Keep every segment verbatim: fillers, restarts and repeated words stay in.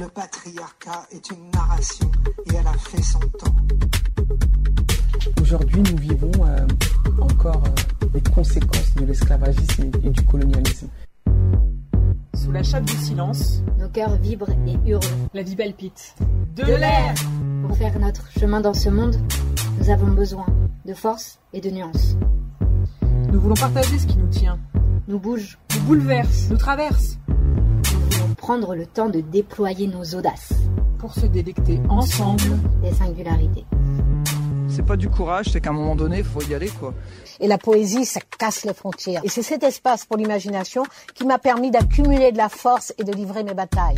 Le patriarcat est une narration et elle a fait son temps. Aujourd'hui, nous vivons euh, encore euh, les conséquences de l'esclavagisme et, et du colonialisme. Sous la chape du silence, nos cœurs vibrent et hurlent. La vie palpite. De, de l'air. Pour faire notre chemin dans ce monde, nous avons besoin de force et de nuances. Nous voulons partager ce qui nous tient. Nous bouge, nous bouleverse, nous traverse. Nous voulons prendre le temps de déployer nos audaces. Pour se délecter ensemble des singularités. C'est pas du courage, c'est qu'à un moment donné, il faut y aller, quoi. Et la poésie, ça casse les frontières. Et c'est cet espace pour l'imagination qui m'a permis d'accumuler de la force et de livrer mes batailles.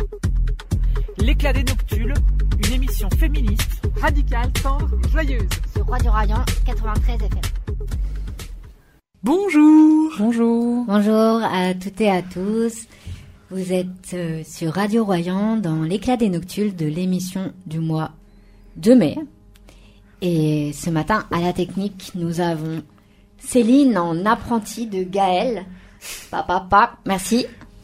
L'éclat des noctules, une émission féministe, radicale, tendre et joyeuse. Sur Radio Royan, quatre-vingt-treize F M. Bonjour. Bonjour. Bonjour à toutes et à tous. Vous êtes euh, sur Radio Royan dans l'éclat des noctules de l'émission du mois de mai. Et ce matin, à la technique, nous avons Céline en apprentie de Gaël. Papa, papa, merci.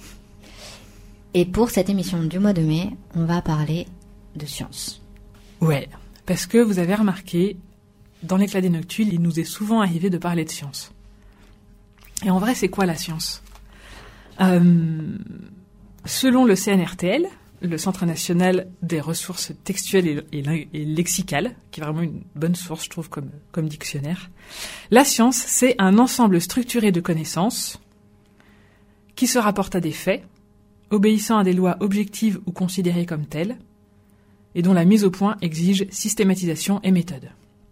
Et pour cette émission du mois de mai, on va parler de science. Ouais, parce que vous avez remarqué, dans l'éclat des noctules, il nous est souvent arrivé de parler de science. Et en vrai, c'est quoi la science ? euh, Selon le C N R T L, le Centre national des ressources textuelles et, et, et lexicales, qui est vraiment une bonne source, je trouve, comme, comme dictionnaire, la science, c'est un ensemble structuré de connaissances qui se rapportent à des faits, obéissant à des lois objectives ou considérées comme telles, et dont la mise au point exige systématisation et méthode.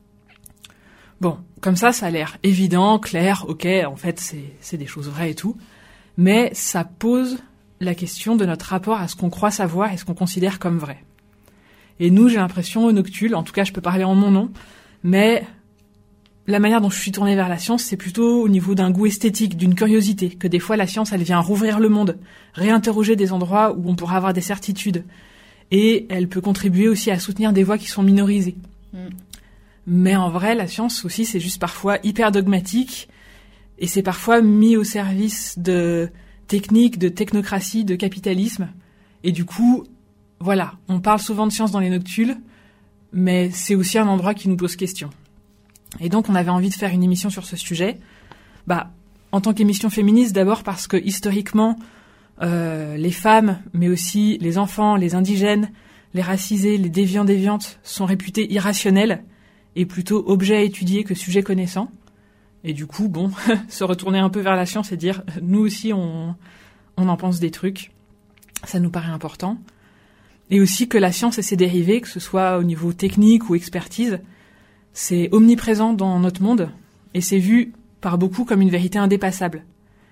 Bon, comme ça, ça a l'air évident, clair, ok, en fait, c'est, c'est des choses vraies et tout, mais ça pose la question de notre rapport à ce qu'on croit savoir et ce qu'on considère comme vrai. Et nous, j'ai l'impression, au Noctule, en tout cas, je peux parler en mon nom, mais la manière dont je suis tournée vers la science, c'est plutôt au niveau d'un goût esthétique, d'une curiosité, que des fois, la science, elle vient rouvrir le monde, réinterroger des endroits où on pourra avoir des certitudes, et elle peut contribuer aussi à soutenir des voix qui sont minorisées. Mm. Mais en vrai, la science aussi, c'est juste parfois hyper dogmatique, et c'est parfois mis au service de techniques, de technocratie, de capitalisme. Et du coup, voilà, on parle souvent de science dans les noctules, mais c'est aussi un endroit qui nous pose question. Et donc, on avait envie de faire une émission sur ce sujet. Bah, en tant qu'émission féministe, d'abord parce que historiquement, euh, les femmes, mais aussi les enfants, les indigènes, les racisés, les déviants déviantes sont réputés irrationnels et plutôt objets à étudier que sujets connaissants. Et du coup, bon, se retourner un peu vers la science et dire, nous aussi, on, on en pense des trucs. Ça nous paraît important. Et aussi que la science et ses dérivés, que ce soit au niveau technique ou expertise, c'est omniprésent dans notre monde et c'est vu par beaucoup comme une vérité indépassable.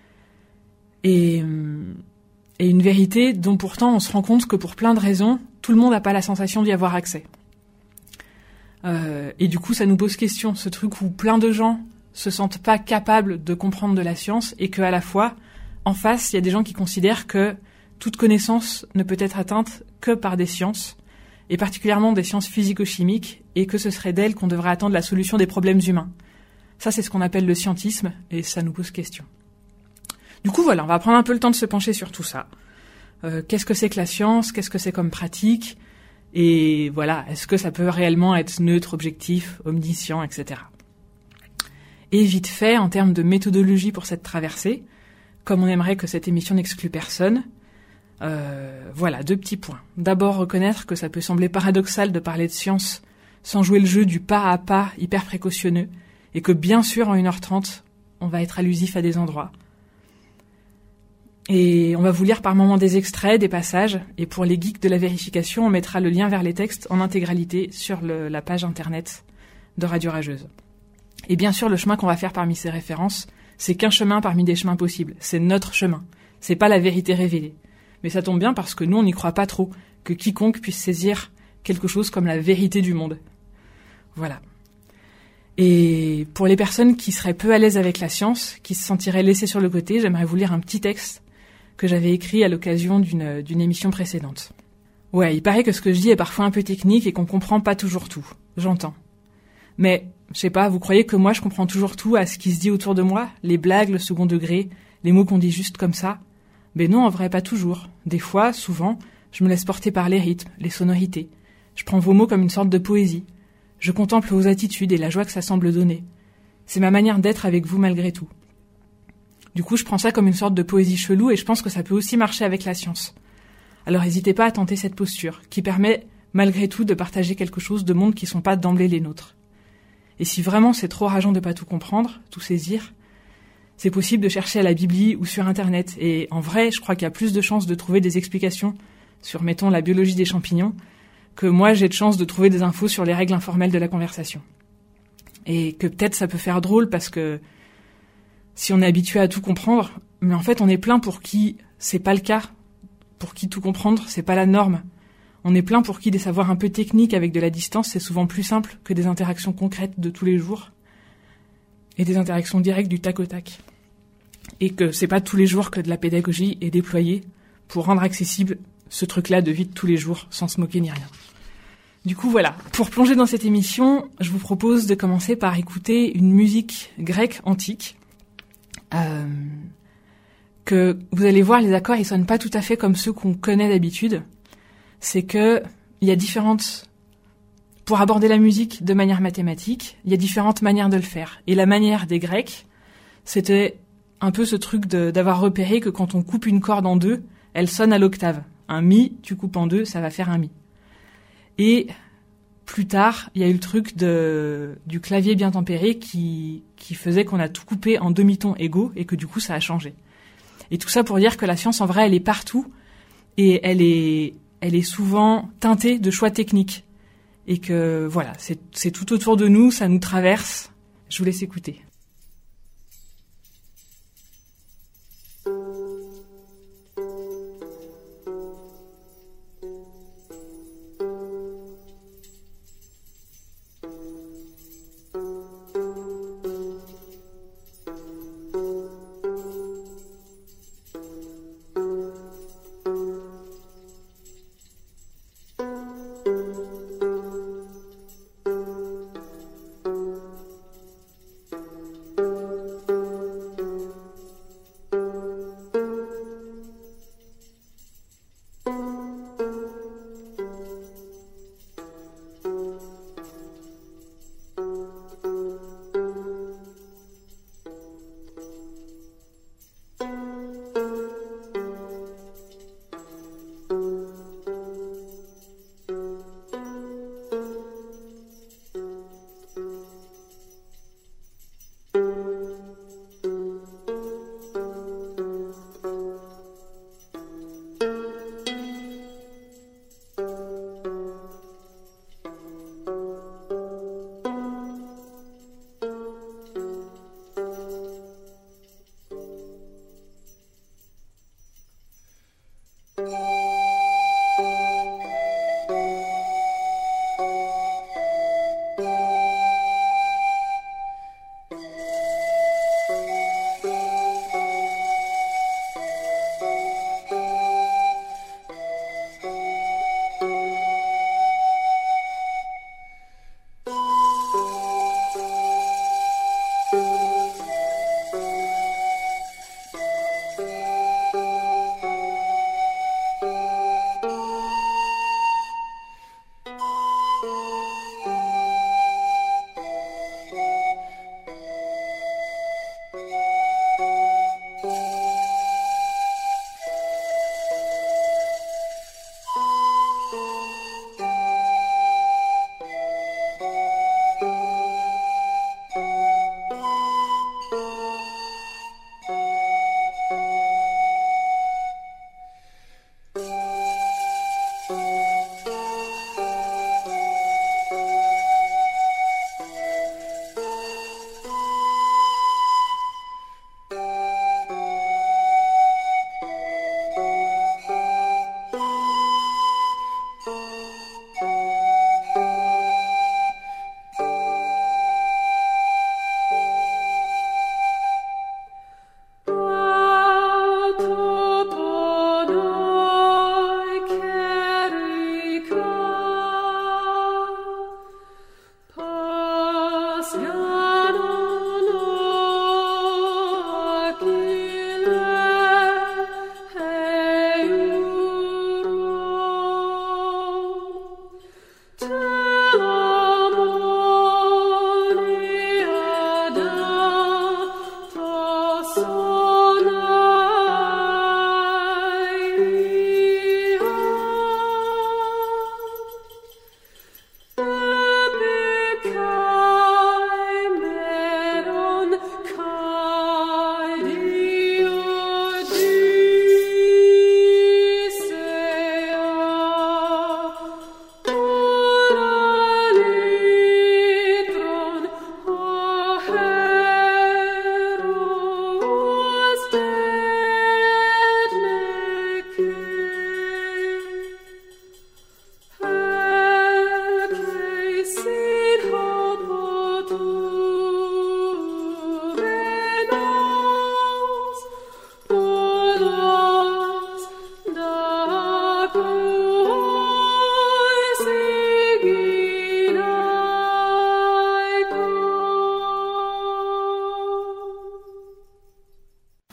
Et, et une vérité dont pourtant on se rend compte que pour plein de raisons, tout le monde n'a pas la sensation d'y avoir accès. Euh, et du coup, ça nous pose question, ce truc où plein de gens se sentent pas capables de comprendre de la science et qu'à la fois, en face, il y a des gens qui considèrent que toute connaissance ne peut être atteinte que par des sciences, et particulièrement des sciences physico-chimiques, et que ce serait d'elles qu'on devrait attendre la solution des problèmes humains. Ça, c'est ce qu'on appelle le scientisme, et ça nous pose question. Du coup, voilà, on va prendre un peu le temps de se pencher sur tout ça. Euh, qu'est-ce que c'est que la science ? Qu'est-ce que c'est comme pratique ? Et voilà, est-ce que ça peut réellement être neutre, objectif, omniscient, et cetera. Et vite fait, en termes de méthodologie pour cette traversée, comme on aimerait que cette émission n'exclue personne, euh, voilà, deux petits points. D'abord, reconnaître que ça peut sembler paradoxal de parler de science sans jouer le jeu du pas à pas hyper précautionneux, et que bien sûr, en une heure trente, on va être allusif à des endroits. Et on va vous lire par moments des extraits, des passages, et pour les geeks de la vérification, on mettra le lien vers les textes en intégralité sur le, la page internet de Radio Rageuse. Et bien sûr, le chemin qu'on va faire parmi ces références, c'est qu'un chemin parmi des chemins possibles. C'est notre chemin. C'est pas la vérité révélée. Mais ça tombe bien parce que nous, on n'y croit pas trop, que quiconque puisse saisir quelque chose comme la vérité du monde. Voilà. Et pour les personnes qui seraient peu à l'aise avec la science, qui se sentiraient laissées sur le côté, j'aimerais vous lire un petit texte que j'avais écrit à l'occasion d'une, d'une émission précédente. Ouais, il paraît que ce que je dis est parfois un peu technique et qu'on comprend pas toujours tout. J'entends. Mais, je sais pas, vous croyez que moi je comprends toujours tout à ce qui se dit autour de moi ? Les blagues, le second degré, les mots qu'on dit juste comme ça ? Mais non, en vrai, pas toujours. Des fois, souvent, Je me laisse porter par les rythmes, les sonorités. Je prends vos mots comme une sorte de poésie. Je contemple vos attitudes et la joie que ça semble donner. C'est ma manière d'être avec vous malgré tout. Du coup, je prends ça comme une sorte de poésie chelou et je pense que ça peut aussi marcher avec la science. Alors n'hésitez pas à tenter cette posture, qui permet malgré tout de partager quelque chose de mondes qui sont pas d'emblée les nôtres. Et si vraiment c'est trop rageant de pas tout comprendre, tout saisir, c'est possible de chercher à la Bibli ou sur Internet. Et en vrai, je crois qu'il y a plus de chances de trouver des explications sur, mettons, la biologie des champignons, que moi j'ai de chance de trouver des infos sur les règles informelles de la conversation. Et que peut-être ça peut faire drôle parce que si on est habitué à tout comprendre, mais en fait on est plein pour qui c'est pas le cas, pour qui tout comprendre c'est pas la norme. On est plein pour qui des savoirs un peu techniques avec de la distance c'est souvent plus simple que des interactions concrètes de tous les jours et des interactions directes du tac au tac. Et que c'est pas tous les jours que de la pédagogie est déployée pour rendre accessible ce truc-là de vie de tous les jours sans se moquer ni rien. Du coup, voilà. Pour plonger dans cette émission, je vous propose de commencer par écouter une musique grecque antique. Euh, que vous allez voir, les accords, ils sonnent pas tout à fait comme ceux qu'on connaît d'habitude. C'est que il y a différentes... Pour aborder la musique de manière mathématique, il y a différentes manières de le faire. Et la manière des Grecs, c'était un peu ce truc de, d'avoir repéré que quand on coupe une corde en deux, elle sonne à l'octave. Un mi, tu coupes en deux, ça va faire un mi. Et plus tard, il y a eu le truc de, du clavier bien tempéré qui, qui faisait qu'on a tout coupé en demi-tons égaux et que du coup, ça a changé. Et tout ça pour dire que la science, en vrai, elle est partout et elle est, elle est souvent teintée de choix techniques. Et que, voilà, c'est, c'est tout autour de nous, ça nous traverse. Je vous laisse écouter.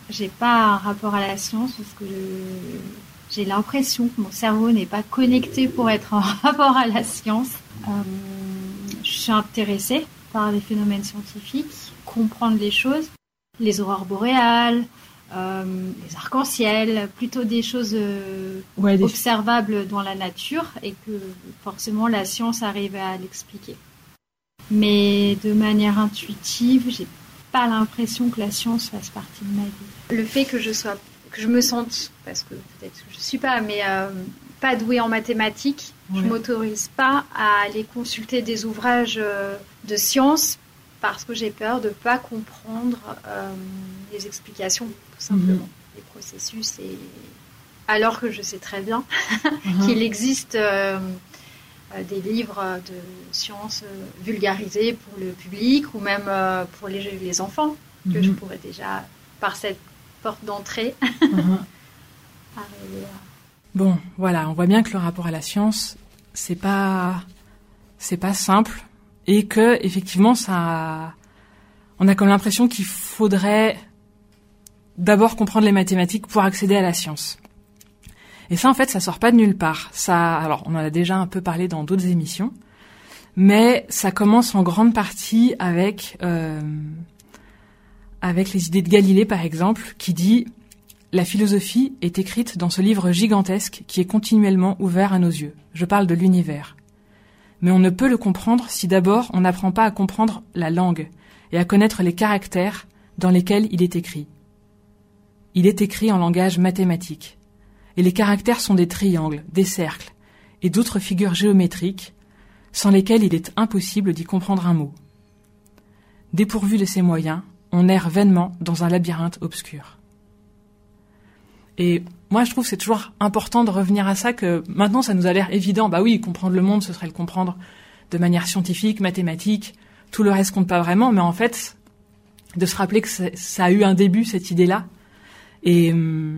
j'ai pas un rapport à la science parce que je, j'ai l'impression que mon cerveau n'est pas connecté pour être en rapport à la science. Euh, je suis intéressée par les phénomènes scientifiques, comprendre les choses, les aurores boréales, euh, les arcs-en-ciel, plutôt des choses euh, ouais, des... observables dans la nature et que forcément la science arrive à l'expliquer. Mais de manière intuitive, j'ai pas l'impression que la science fasse partie de ma vie. Le fait que je sois, que je me sente, parce que peut-être que je suis pas, mais euh, pas douée en mathématiques, ouais. Je m'autorise pas à aller consulter des ouvrages de sciences parce que j'ai peur de pas comprendre euh, les explications, tout simplement, mmh. les processus. Et alors que je sais très bien mmh. qu'il existe euh, des livres de sciences vulgarisés pour le public ou même euh, pour les, les enfants que mmh. je pourrais déjà, par cette porte d'entrée, mmh. arriver à... Bon, voilà, on voit bien que le rapport à la science, c'est pas, c'est pas simple et que effectivement, ça, on a comme l'impression qu'il faudrait d'abord comprendre les mathématiques pour accéder à la science. Et ça, en fait, ça sort pas de nulle part. Ça, alors, on en a déjà un peu parlé dans d'autres émissions, mais ça commence en grande partie avec, euh, avec les idées de Galilée, par exemple, qui dit: la philosophie est écrite dans ce livre gigantesque qui est continuellement ouvert à nos yeux. Je parle de l'univers. Mais on ne peut le comprendre si d'abord on n'apprend pas à comprendre la langue et à connaître les caractères dans lesquels il est écrit. Il est écrit en langage mathématique. Et les caractères sont des triangles, des cercles et d'autres figures géométriques sans lesquelles il est impossible d'y comprendre un mot. Dépourvu de ces moyens, on erre vainement dans un labyrinthe obscur. Et moi, je trouve que c'est toujours important de revenir à ça, que maintenant, ça nous a l'air évident. Bah oui, comprendre le monde, ce serait le comprendre de manière scientifique, mathématique. Tout le reste compte pas vraiment. Mais en fait, de se rappeler que ça a eu un début, cette idée-là. Et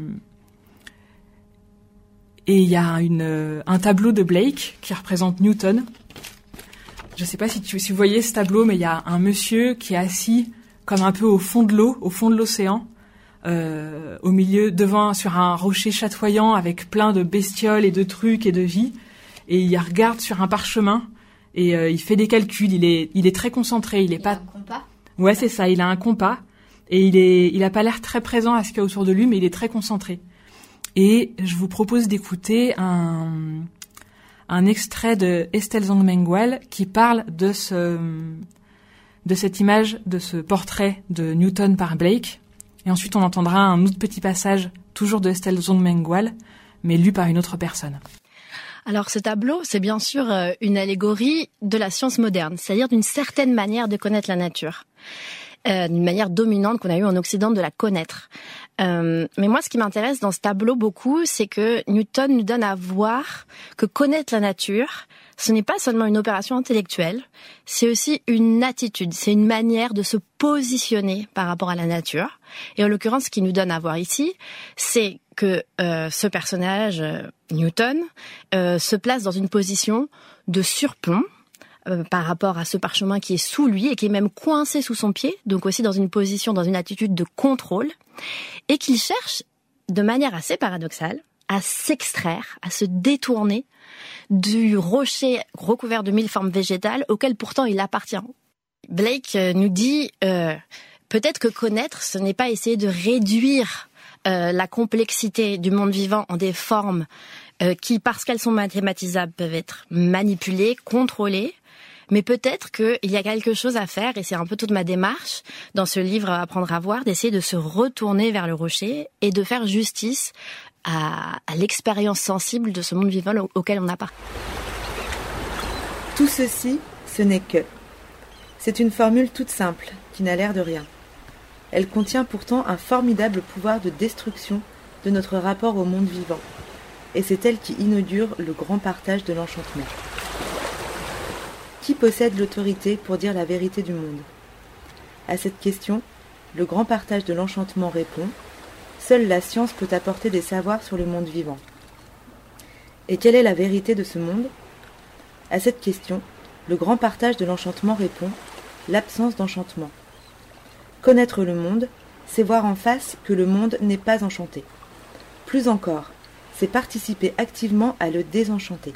et il y a une, un tableau de Blake qui représente Newton. Je sais pas si, tu, si vous voyez ce tableau, mais il y a un monsieur qui est assis comme un peu au fond de l'eau, au fond de l'océan. Euh, au milieu, devant, sur un rocher chatoyant avec plein de bestioles et de trucs et de vie, et il regarde sur un parchemin et euh, il fait des calculs. Il est, il est très concentré. Il est il pas. A un compas. Ouais, c'est ça. Il a un compas et il est, il a pas l'air très présent à ce qu'il y a autour de lui, mais il est très concentré. Et je vous propose d'écouter un, un extrait de Estelle Zongmengual qui parle de ce, de cette image, de ce portrait de Newton par Blake. Et ensuite, on entendra un autre petit passage, toujours de Estelle Zongmengual, mais lu par une autre personne. Alors, ce tableau, c'est bien sûr une allégorie de la science moderne, c'est-à-dire d'une certaine manière de connaître la nature, euh, d'une manière dominante qu'on a eu en Occident de la connaître. Euh, mais moi, ce qui m'intéresse dans ce tableau beaucoup, c'est que Newton nous donne à voir que connaître la nature, ce n'est pas seulement une opération intellectuelle, c'est aussi une attitude, c'est une manière de se positionner par rapport à la nature. Et en l'occurrence, ce qu'il nous donne à voir ici, c'est que euh, ce personnage, euh, Newton, euh, se place dans une position de surplomb euh, par rapport à ce parchemin qui est sous lui et qui est même coincé sous son pied, donc aussi dans une position, dans une attitude de contrôle, et qu'il cherche, de manière assez paradoxale, à s'extraire, à se détourner du rocher recouvert de mille formes végétales auquel pourtant il appartient. Blake nous dit euh, peut-être que connaître, ce n'est pas essayer de réduire euh, la complexité du monde vivant en des formes euh, qui, parce qu'elles sont mathématisables, peuvent être manipulées, contrôlées, mais peut-être qu'il y a quelque chose à faire, et c'est un peu toute ma démarche dans ce livre Apprendre à voir, d'essayer de se retourner vers le rocher et de faire justice à, à l'expérience sensible de ce monde vivant auquel on appartient. Tout ceci, ce n'est que. C'est une formule toute simple, qui n'a l'air de rien. Elle contient pourtant un formidable pouvoir de destruction de notre rapport au monde vivant. Et c'est elle qui inaugure le grand partage de l'enchantement. Qui possède l'autorité pour dire la vérité du monde ? À cette question, le grand partage de l'enchantement répond « Seule la science peut apporter des savoirs sur le monde vivant. » Et quelle est la vérité de ce monde ? À cette question, le grand partage de l'enchantement répond « L'absence d'enchantement. » Connaître le monde, c'est voir en face que le monde n'est pas enchanté. Plus encore, c'est participer activement à le désenchanter.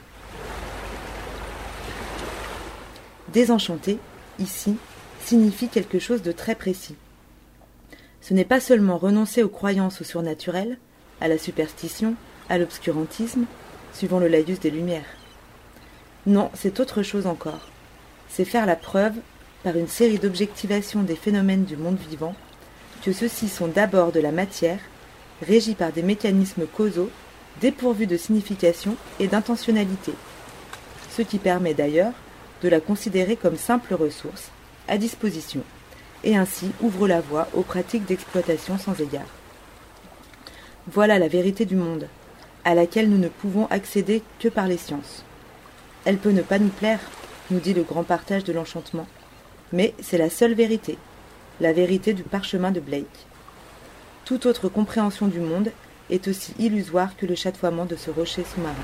Désenchanter, ici, signifie quelque chose de très précis. Ce n'est pas seulement renoncer aux croyances au surnaturel, à la superstition, à l'obscurantisme, suivant le laïus des Lumières. Non, c'est autre chose encore. C'est faire la preuve, par une série d'objectivations des phénomènes du monde vivant, que ceux-ci sont d'abord de la matière, régis par des mécanismes causaux, dépourvus de signification et d'intentionnalité, ce qui permet d'ailleurs de la considérer comme simple ressource, à disposition, et ainsi ouvre la voie aux pratiques d'exploitation sans égard. Voilà la vérité du monde, à laquelle nous ne pouvons accéder que par les sciences. Elle peut ne pas nous plaire, nous dit le grand partage de l'enchantement, mais c'est la seule vérité, la vérité du parchemin de Blake. Toute autre compréhension du monde est aussi illusoire que le chatoiement de ce rocher sous-marin.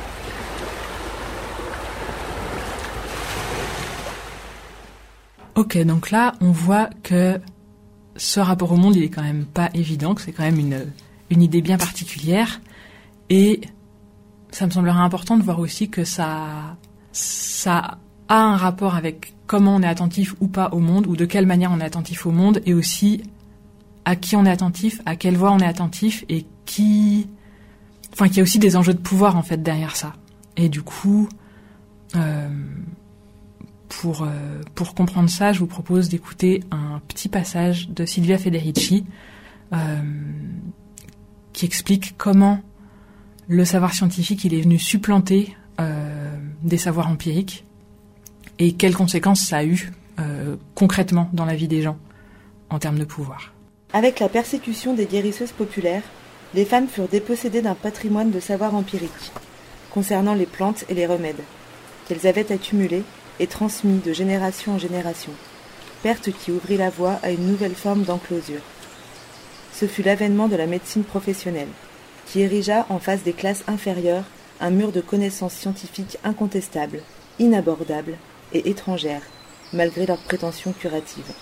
Ok, donc là, on voit que ce rapport au monde, il est quand même pas évident, que c'est quand même une, une idée bien particulière. Et ça me semblerait important de voir aussi que ça, ça a un rapport avec comment on est attentif ou pas au monde, ou de quelle manière on est attentif au monde, et aussi à qui on est attentif, à quelle voix on est attentif, et qui... Enfin, qu'il y a aussi des enjeux de pouvoir, en fait, derrière ça. Et du coup... Euh, Pour, euh, pour comprendre ça, je vous propose d'écouter un petit passage de Silvia Federici euh, qui explique comment le savoir scientifique il est venu supplanter euh, des savoirs empiriques et quelles conséquences ça a eu euh, concrètement dans la vie des gens en termes de pouvoir. Avec la persécution des guérisseuses populaires, les femmes furent dépossédées d'un patrimoine de savoir empirique concernant les plantes et les remèdes qu'elles avaient accumulés et transmis de génération en génération, perte qui ouvrit la voie à une nouvelle forme d'enclosure. Ce fut l'avènement de la médecine professionnelle, qui érigea en face des classes inférieures un mur de connaissances scientifiques incontestables, inabordables et étrangères, malgré leurs prétentions curatives.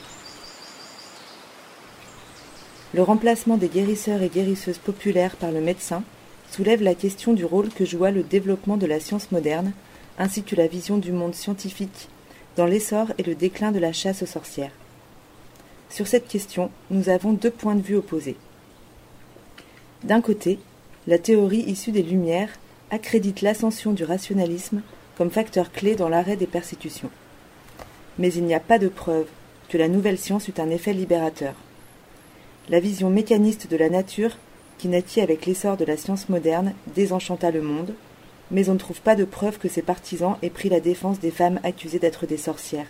Le remplacement des guérisseurs et guérisseuses populaires par le médecin soulève la question du rôle que joua le développement de la science moderne ainsi que la vision du monde scientifique dans l'essor et le déclin de la chasse aux sorcières. Sur cette question, nous avons deux points de vue opposés. D'un côté, la théorie issue des Lumières accrédite l'ascension du rationalisme comme facteur clé dans l'arrêt des persécutions. Mais il n'y a pas de preuve que la nouvelle science eut un effet libérateur. La vision mécaniste de la nature, qui naquit avec l'essor de la science moderne, désenchanta le monde, mais on ne trouve pas de preuve que ses partisans aient pris la défense des femmes accusées d'être des sorcières.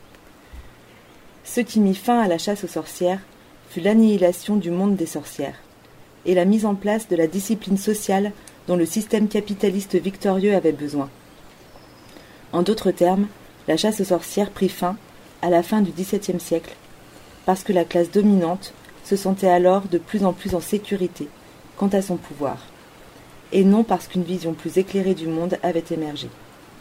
Ce qui mit fin à la chasse aux sorcières fut l'annihilation du monde des sorcières, et la mise en place de la discipline sociale dont le système capitaliste victorieux avait besoin. En d'autres termes, la chasse aux sorcières prit fin à la fin du dix-septième siècle, parce que la classe dominante se sentait alors de plus en plus en sécurité quant à son pouvoir, et non parce qu'une vision plus éclairée du monde avait émergé.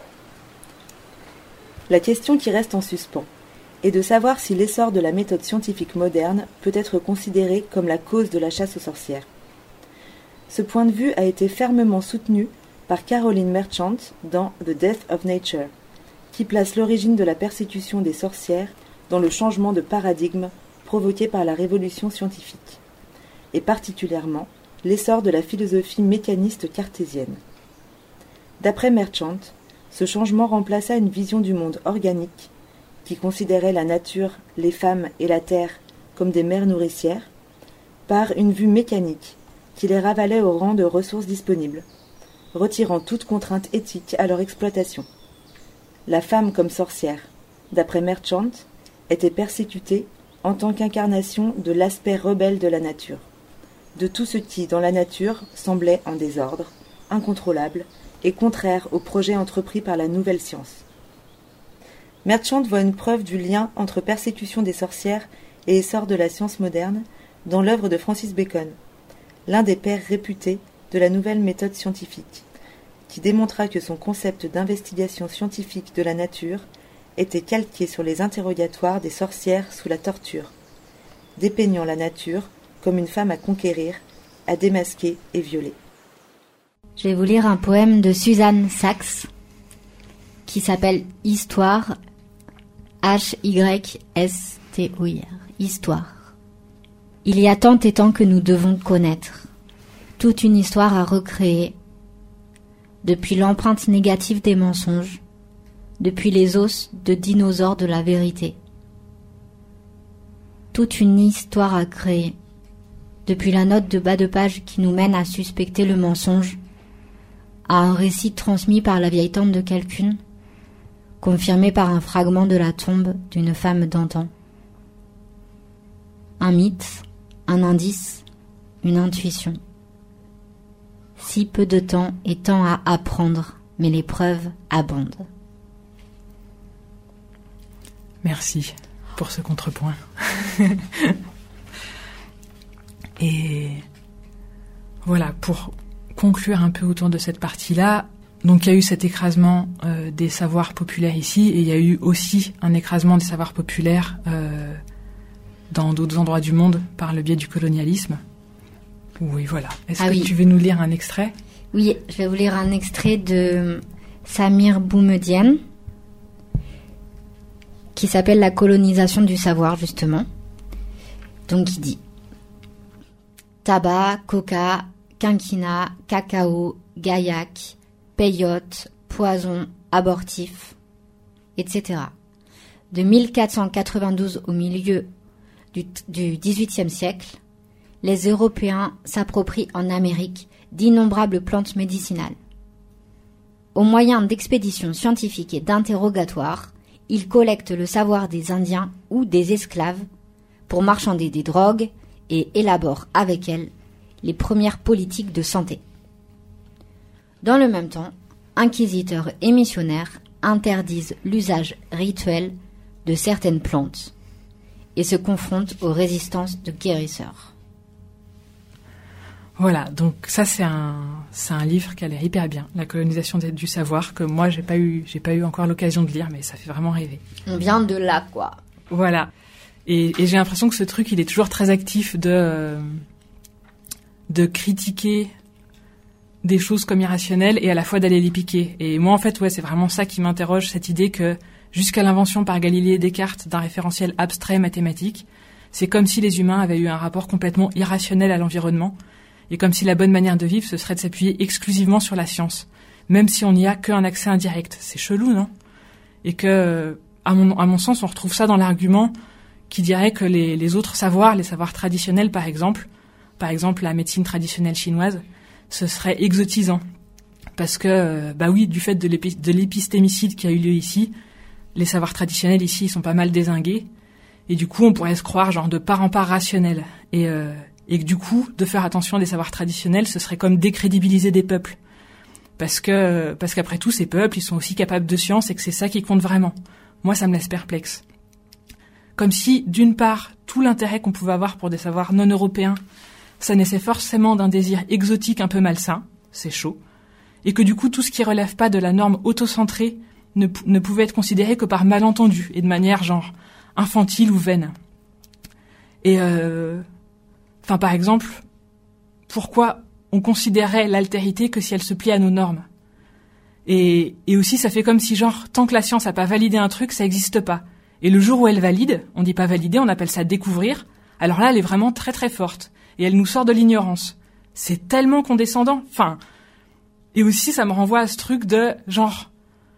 La question qui reste en suspens est de savoir si l'essor de la méthode scientifique moderne peut être considéré comme la cause de la chasse aux sorcières. Ce point de vue a été fermement soutenu par Caroline Merchant dans The Death of Nature, qui place l'origine de la persécution des sorcières dans le changement de paradigme provoqué par la révolution scientifique, et particulièrement l'essor de la philosophie mécaniste cartésienne. D'après Merchant, ce changement remplaça une vision du monde organique qui considérait la nature, les femmes et la terre comme des mères nourricières, par une vue mécanique qui les ravalait au rang de ressources disponibles, retirant toute contrainte éthique à leur exploitation. La femme comme sorcière, d'après Merchant, était persécutée en tant qu'incarnation de l'aspect rebelle de la nature, de tout ce qui, dans la nature, semblait en désordre, incontrôlable et contraire aux projets entrepris par la nouvelle science. Merchant voit une preuve du lien entre persécution des sorcières et essor de la science moderne dans l'œuvre de Francis Bacon, l'un des pères réputés de la nouvelle méthode scientifique, qui démontra que son concept d'investigation scientifique de la nature était calqué sur les interrogatoires des sorcières sous la torture, dépeignant la nature comme une femme à conquérir, à démasquer et violer. Je vais vous lire un poème de Suzanne Sachs qui s'appelle Histoire, H Y S T O I R, Histoire. Il y a tant et tant que nous devons connaître, toute une histoire à recréer, depuis l'empreinte négative des mensonges, depuis les os de dinosaures de la vérité. Toute une histoire à créer, depuis la note de bas de page qui nous mène à suspecter le mensonge, à un récit transmis par la vieille tante de quelqu'un, confirmé par un fragment de la tombe d'une femme d'antan. Un mythe, un indice, une intuition. Si peu de temps et temps à apprendre, mais les preuves abondent. Merci pour ce contrepoint. Et voilà, pour conclure un peu autour de cette partie-là, donc il y a eu cet écrasement euh, des savoirs populaires ici, et il y a eu aussi un écrasement des savoirs populaires euh, dans d'autres endroits du monde par le biais du colonialisme. Oui, voilà. Est-ce ah que oui. tu veux nous lire un extrait ? Oui, je vais vous lire un extrait de Samir Boumedienne, qui s'appelle La colonisation du savoir, justement. Donc il dit tabac, coca, quinquina, cacao, gaillac, peyote, poison, abortif, et cetera. De mille quatre cent quatre-vingt-douze au milieu du, du dix-huitième siècle, les Européens s'approprient en Amérique d'innombrables plantes médicinales. Au moyen d'expéditions scientifiques et d'interrogatoires, ils collectent le savoir des Indiens ou des esclaves pour marchander des drogues et élaborent avec elles les premières politiques de santé. Dans le même temps, inquisiteurs et missionnaires interdisent l'usage rituel de certaines plantes et se confrontent aux résistances de guérisseurs. Voilà, donc ça c'est un c'est un livre qui a l'air hyper bien, La colonisation du savoir, que moi j'ai pas eu j'ai pas eu encore l'occasion de lire, mais ça fait vraiment rêver. On vient de là, quoi. Voilà, et, et j'ai l'impression que ce truc il est toujours très actif de euh, de critiquer des choses comme irrationnelles et à la fois d'aller les piquer. Et moi en fait ouais c'est vraiment ça qui m'interroge, cette idée que jusqu'à l'invention par Galilée et Descartes d'un référentiel abstrait mathématique, c'est comme si les humains avaient eu un rapport complètement irrationnel à l'environnement. Et comme si la bonne manière de vivre, ce serait de s'appuyer exclusivement sur la science, même si on n'y a qu'un accès indirect. C'est chelou, non ? Et que, à mon, à mon sens, on retrouve ça dans l'argument qui dirait que les, les autres savoirs, les savoirs traditionnels par exemple, par exemple la médecine traditionnelle chinoise, ce serait exotisant. Parce que, bah oui, du fait de, l'épi, de l'épistémicide qui a eu lieu ici, les savoirs traditionnels ici, ils sont pas mal dézingués. Et du coup, on pourrait se croire genre de part en part rationnel. Et... Euh, Et que du coup, de faire attention à des savoirs traditionnels, ce serait comme décrédibiliser des peuples. Parce que, parce qu'après tout, ces peuples, ils sont aussi capables de science et que c'est ça qui compte vraiment. Moi, ça me laisse perplexe. Comme si, d'une part, tout l'intérêt qu'on pouvait avoir pour des savoirs non européens, ça naissait forcément d'un désir exotique un peu malsain, c'est chaud, et que du coup, tout ce qui relève pas de la norme autocentrée ne, ne pouvait être considéré que par malentendu et de manière, genre, infantile ou vaine. Et, euh, Enfin, par exemple, pourquoi on considérait l'altérité que si elle se plie à nos normes ? Et, et aussi, ça fait comme si, genre, tant que la science n'a pas validé un truc, ça n'existe pas. Et le jour où elle valide, on dit pas valider, on appelle ça découvrir, alors là, elle est vraiment très très forte. Et elle nous sort de l'ignorance. C'est tellement condescendant. Enfin, et aussi, ça me renvoie à ce truc de, genre,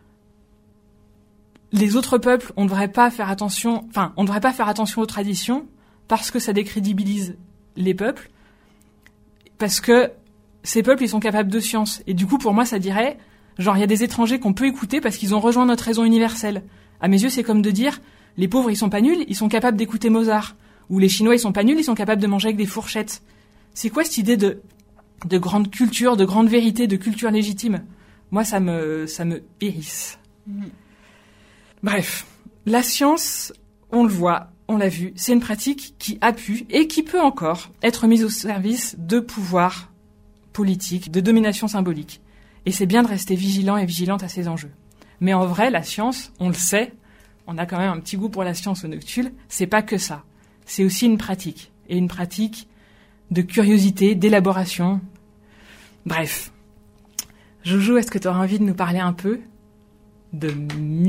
les autres peuples, on ne devrait pas faire attention, enfin, on ne devrait pas faire attention aux traditions parce que ça décrédibilise les peuples, parce que ces peuples, ils sont capables de science. Et du coup, pour moi, ça dirait, genre, il y a des étrangers qu'on peut écouter parce qu'ils ont rejoint notre raison universelle. À mes yeux, c'est comme de dire, les pauvres, ils sont pas nuls, ils sont capables d'écouter Mozart. Ou les Chinois, ils sont pas nuls, ils sont capables de manger avec des fourchettes. C'est quoi cette idée de, de grande culture, de grande vérité, de culture légitime ? Moi, ça me, ça me hérisse. Mmh. Bref. La science, on le voit, on l'a vu, c'est une pratique qui a pu et qui peut encore être mise au service de pouvoirs politiques, de domination symbolique. Et c'est bien de rester vigilant et vigilante à ces enjeux. Mais en vrai, la science, on le sait, on a quand même un petit goût pour la science au Noctule, c'est pas que ça. C'est aussi une pratique. Et une pratique de curiosité, d'élaboration. Bref. Joujou, est-ce que tu auras envie de nous parler un peu de Mileva ?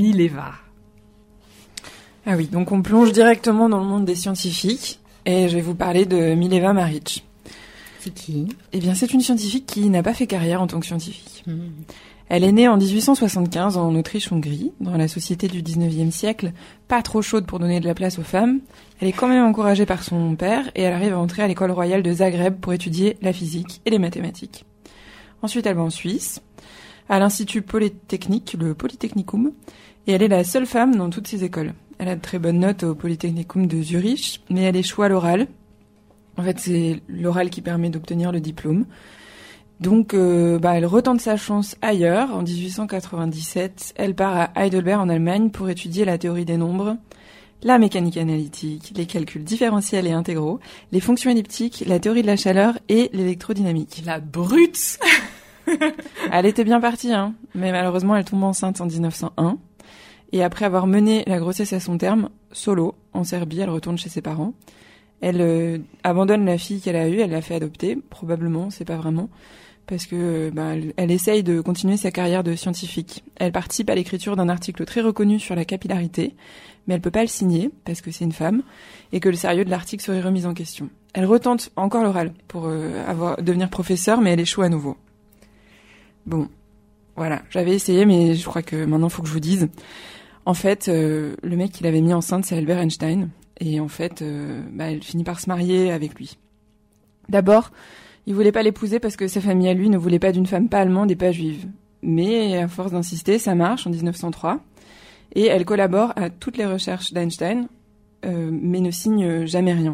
Ah oui, donc on plonge directement dans le monde des scientifiques et je vais vous parler de Mileva Marić. C'est qui ? Eh bien, c'est une scientifique qui n'a pas fait carrière en tant que scientifique. Mmh. Elle est née en dix-huit cent soixante-quinze en Autriche-Hongrie, dans la société du dix-neuvième siècle, pas trop chaude pour donner de la place aux femmes. Elle est quand même encouragée par son père et elle arrive à entrer à l'école royale de Zagreb pour étudier la physique et les mathématiques. Ensuite, elle va en Suisse, à l'Institut Polytechnique, le Polytechnicum, et elle est la seule femme dans toutes ces écoles. Elle a de très bonnes notes au Polytechnicum de Zurich, mais elle échoue à l'oral. En fait, c'est l'oral qui permet d'obtenir le diplôme. Donc, euh, bah, elle retente sa chance ailleurs. En dix-huit cent quatre-vingt-dix-sept, elle part à Heidelberg en Allemagne pour étudier la théorie des nombres, la mécanique analytique, les calculs différentiels et intégraux, les fonctions elliptiques, la théorie de la chaleur et l'électrodynamique. La brute. Elle était bien partie, hein, mais malheureusement, elle tombe enceinte en dix-neuf cent un. Et après avoir mené la grossesse à son terme, solo, en Serbie, elle retourne chez ses parents. Elle euh, abandonne la fille qu'elle a eue, elle l'a fait adopter, probablement, c'est pas vraiment, parce que bah, elle, elle essaye de continuer sa carrière de scientifique. Elle participe à l'écriture d'un article très reconnu sur la capillarité, mais elle peut pas le signer, parce que c'est une femme, et que le sérieux de l'article serait remis en question. Elle retente encore l'oral pour euh, avoir, devenir professeure, mais elle échoue à nouveau. Bon, voilà, j'avais essayé, mais je crois que maintenant, il faut que je vous dise. En fait, euh, le mec qui l'avait mis enceinte, c'est Albert Einstein. Et en fait, euh, bah, elle finit par se marier avec lui. D'abord, il voulait pas l'épouser parce que sa famille à lui ne voulait pas d'une femme pas allemande et pas juive. Mais à force d'insister, ça marche en dix-neuf cent trois. Et elle collabore à toutes les recherches d'Einstein, euh, mais ne signe jamais rien.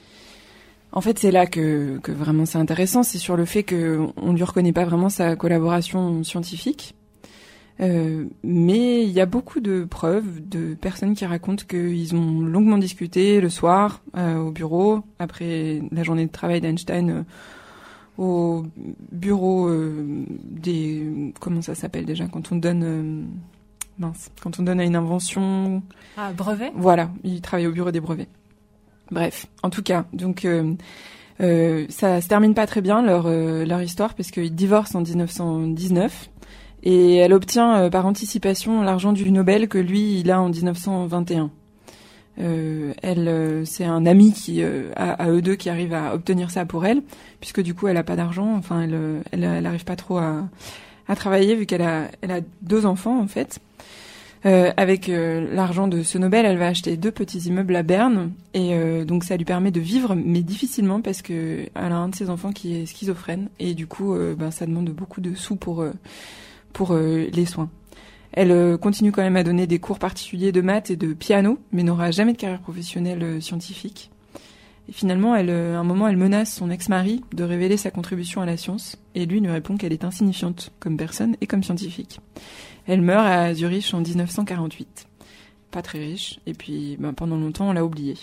En fait, c'est là que, que vraiment c'est intéressant, c'est sur le fait qu'on lui reconnaît pas vraiment sa collaboration scientifique. Euh, mais il y a beaucoup de preuves de personnes qui racontent qu'ils ont longuement discuté le soir euh, au bureau, après la journée de travail d'Einstein, euh, au bureau euh, des... Comment ça s'appelle déjà quand on donne... Euh, mince, quand on donne à une invention... Ah, brevet ? Voilà, il travaille au bureau des brevets. Bref, en tout cas, donc... Euh, euh, ça se termine pas très bien leur, euh, leur histoire, parce qu'ils divorcent en dix-neuf cent dix-neuf. Et elle obtient euh, par anticipation l'argent du Nobel que lui, il a en dix-neuf cent vingt et un. Euh, elle, euh, c'est un ami qui, euh, à, à eux deux qui arrive à obtenir ça pour elle, puisque du coup, elle a pas d'argent. Enfin, elle, elle, elle arrive pas trop à, à travailler vu qu'elle a, elle a deux enfants en fait. Euh, avec euh, l'argent de ce Nobel, elle va acheter deux petits immeubles à Berne, et euh, donc ça lui permet de vivre, mais difficilement parce que elle a un de ses enfants qui est schizophrène, et du coup, euh, ben, ça demande beaucoup de sous pour euh, pour euh, les soins. Elle euh, continue quand même à donner des cours particuliers de maths et de piano, mais n'aura jamais de carrière professionnelle euh, scientifique. Et finalement, elle, euh, à un moment, elle menace son ex-mari de révéler sa contribution à la science, et lui lui répond qu'elle est insignifiante comme personne et comme scientifique. Elle meurt à Zurich en dix-neuf cent quarante-huit. Pas très riche, et puis ben, pendant longtemps, on l'a oubliée.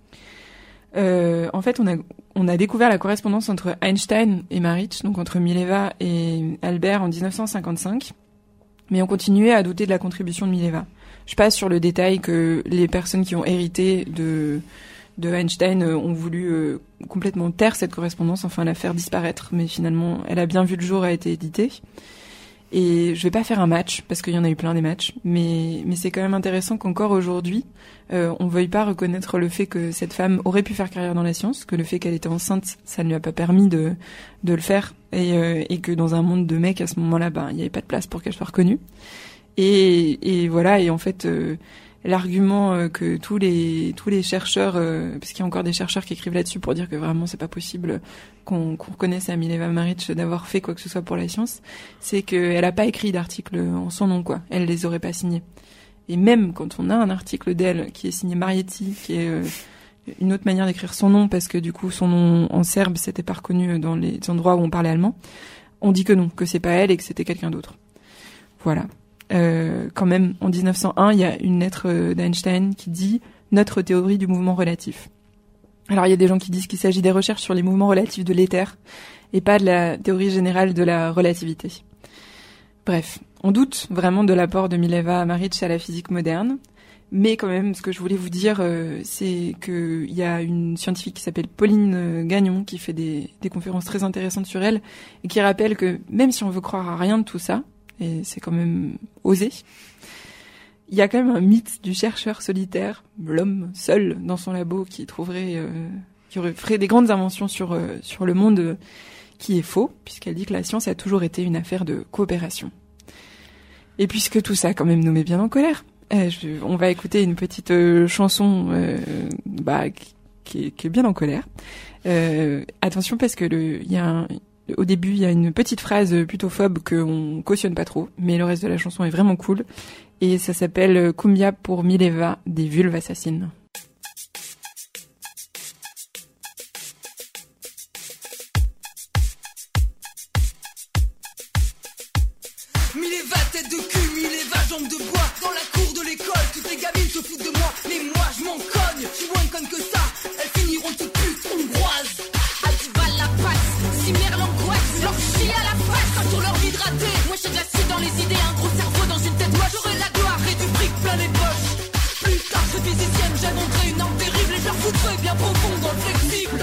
Euh, en fait, on a, on a découvert la correspondance entre Einstein et Marić, donc entre Mileva et Albert en dix-neuf cent cinquante-cinq, mais on continuait à douter de la contribution de Mileva. Je passe sur le détail que les personnes qui ont hérité de, de Einstein ont voulu euh, complètement taire cette correspondance, enfin la faire disparaître, mais finalement, elle a bien vu le jour, a été éditée. Et je vais pas faire un match, parce qu'il y en a eu plein des matchs, mais, mais c'est quand même intéressant qu'encore aujourd'hui, euh, on veuille pas reconnaître le fait que cette femme aurait pu faire carrière dans la science, que le fait qu'elle était enceinte, ça ne lui a pas permis de, de le faire, et, euh, et que dans un monde de mecs, à ce moment-là, ben, il n'y avait pas de place pour qu'elle soit reconnue. Et, et voilà, et en fait, euh, l'argument euh, que tous les tous les chercheurs, euh, parce qu'il y a encore des chercheurs qui écrivent là-dessus pour dire que vraiment c'est pas possible qu'on, qu'on reconnaisse à Mileva Marić d'avoir fait quoi que ce soit pour la science, c'est qu'elle a pas écrit d'articles en son nom, quoi. Elle les aurait pas signés. Et même quand on a un article d'elle qui est signé Marietti, qui est euh, une autre manière d'écrire son nom, parce que du coup son nom en serbe c'était pas reconnu dans les endroits où on parlait allemand, on dit que non, que c'est pas elle et que c'était quelqu'un d'autre. Voilà. Euh, quand même, en dix-neuf cent un, il y a une lettre d'Einstein qui dit « Notre théorie du mouvement relatif ». Alors, il y a des gens qui disent qu'il s'agit des recherches sur les mouvements relatifs de l'éther et pas de la théorie générale de la relativité. Bref, on doute vraiment de l'apport de Mileva Marić à la physique moderne, Mais quand même, ce que je voulais vous dire, euh, c'est qu'il y a une scientifique qui s'appelle Pauline Gagnon qui fait des, des conférences très intéressantes sur elle et qui rappelle que même si on veut croire à rien de tout ça, et c'est quand même osé, il y a quand même un mythe du chercheur solitaire, l'homme seul dans son labo qui trouverait, euh, qui aurait, ferait des grandes inventions sur euh, sur le monde, euh, qui est faux, puisqu'elle dit que la science a toujours été une affaire de coopération. Et puisque tout ça quand même nous met bien en colère, euh, je, on va écouter une petite euh, chanson euh, bah, qui, est, qui est bien en colère. Euh, attention parce que le, il y a un, au début il y a une petite phrase plutôt phobe qu'on cautionne pas trop, mais le reste de la chanson est vraiment cool. Et ça s'appelle Cumbia pour Mileva des Vulves Assassines. Mileva tête de cul, Mileva jambe de bois. Dans la cour de l'école, toutes les gamines se foutent de moi. Mais moi je m'en cogne, je suis moins conne que ça. Elles finiront toutes putes hongroises. À dix balles la passe, si mère l'angoisse, leur chie à la face. Quand on leur vide raté, moi j'ai de l'acide dans les idées. Un gros cerveau dans une tête moche. J'aurai la gloire et du fric plein les poches. Plus tard je suis physicienne, j'inventerai une arme terrible. Et je leur foutrai bien profond dans le flexible.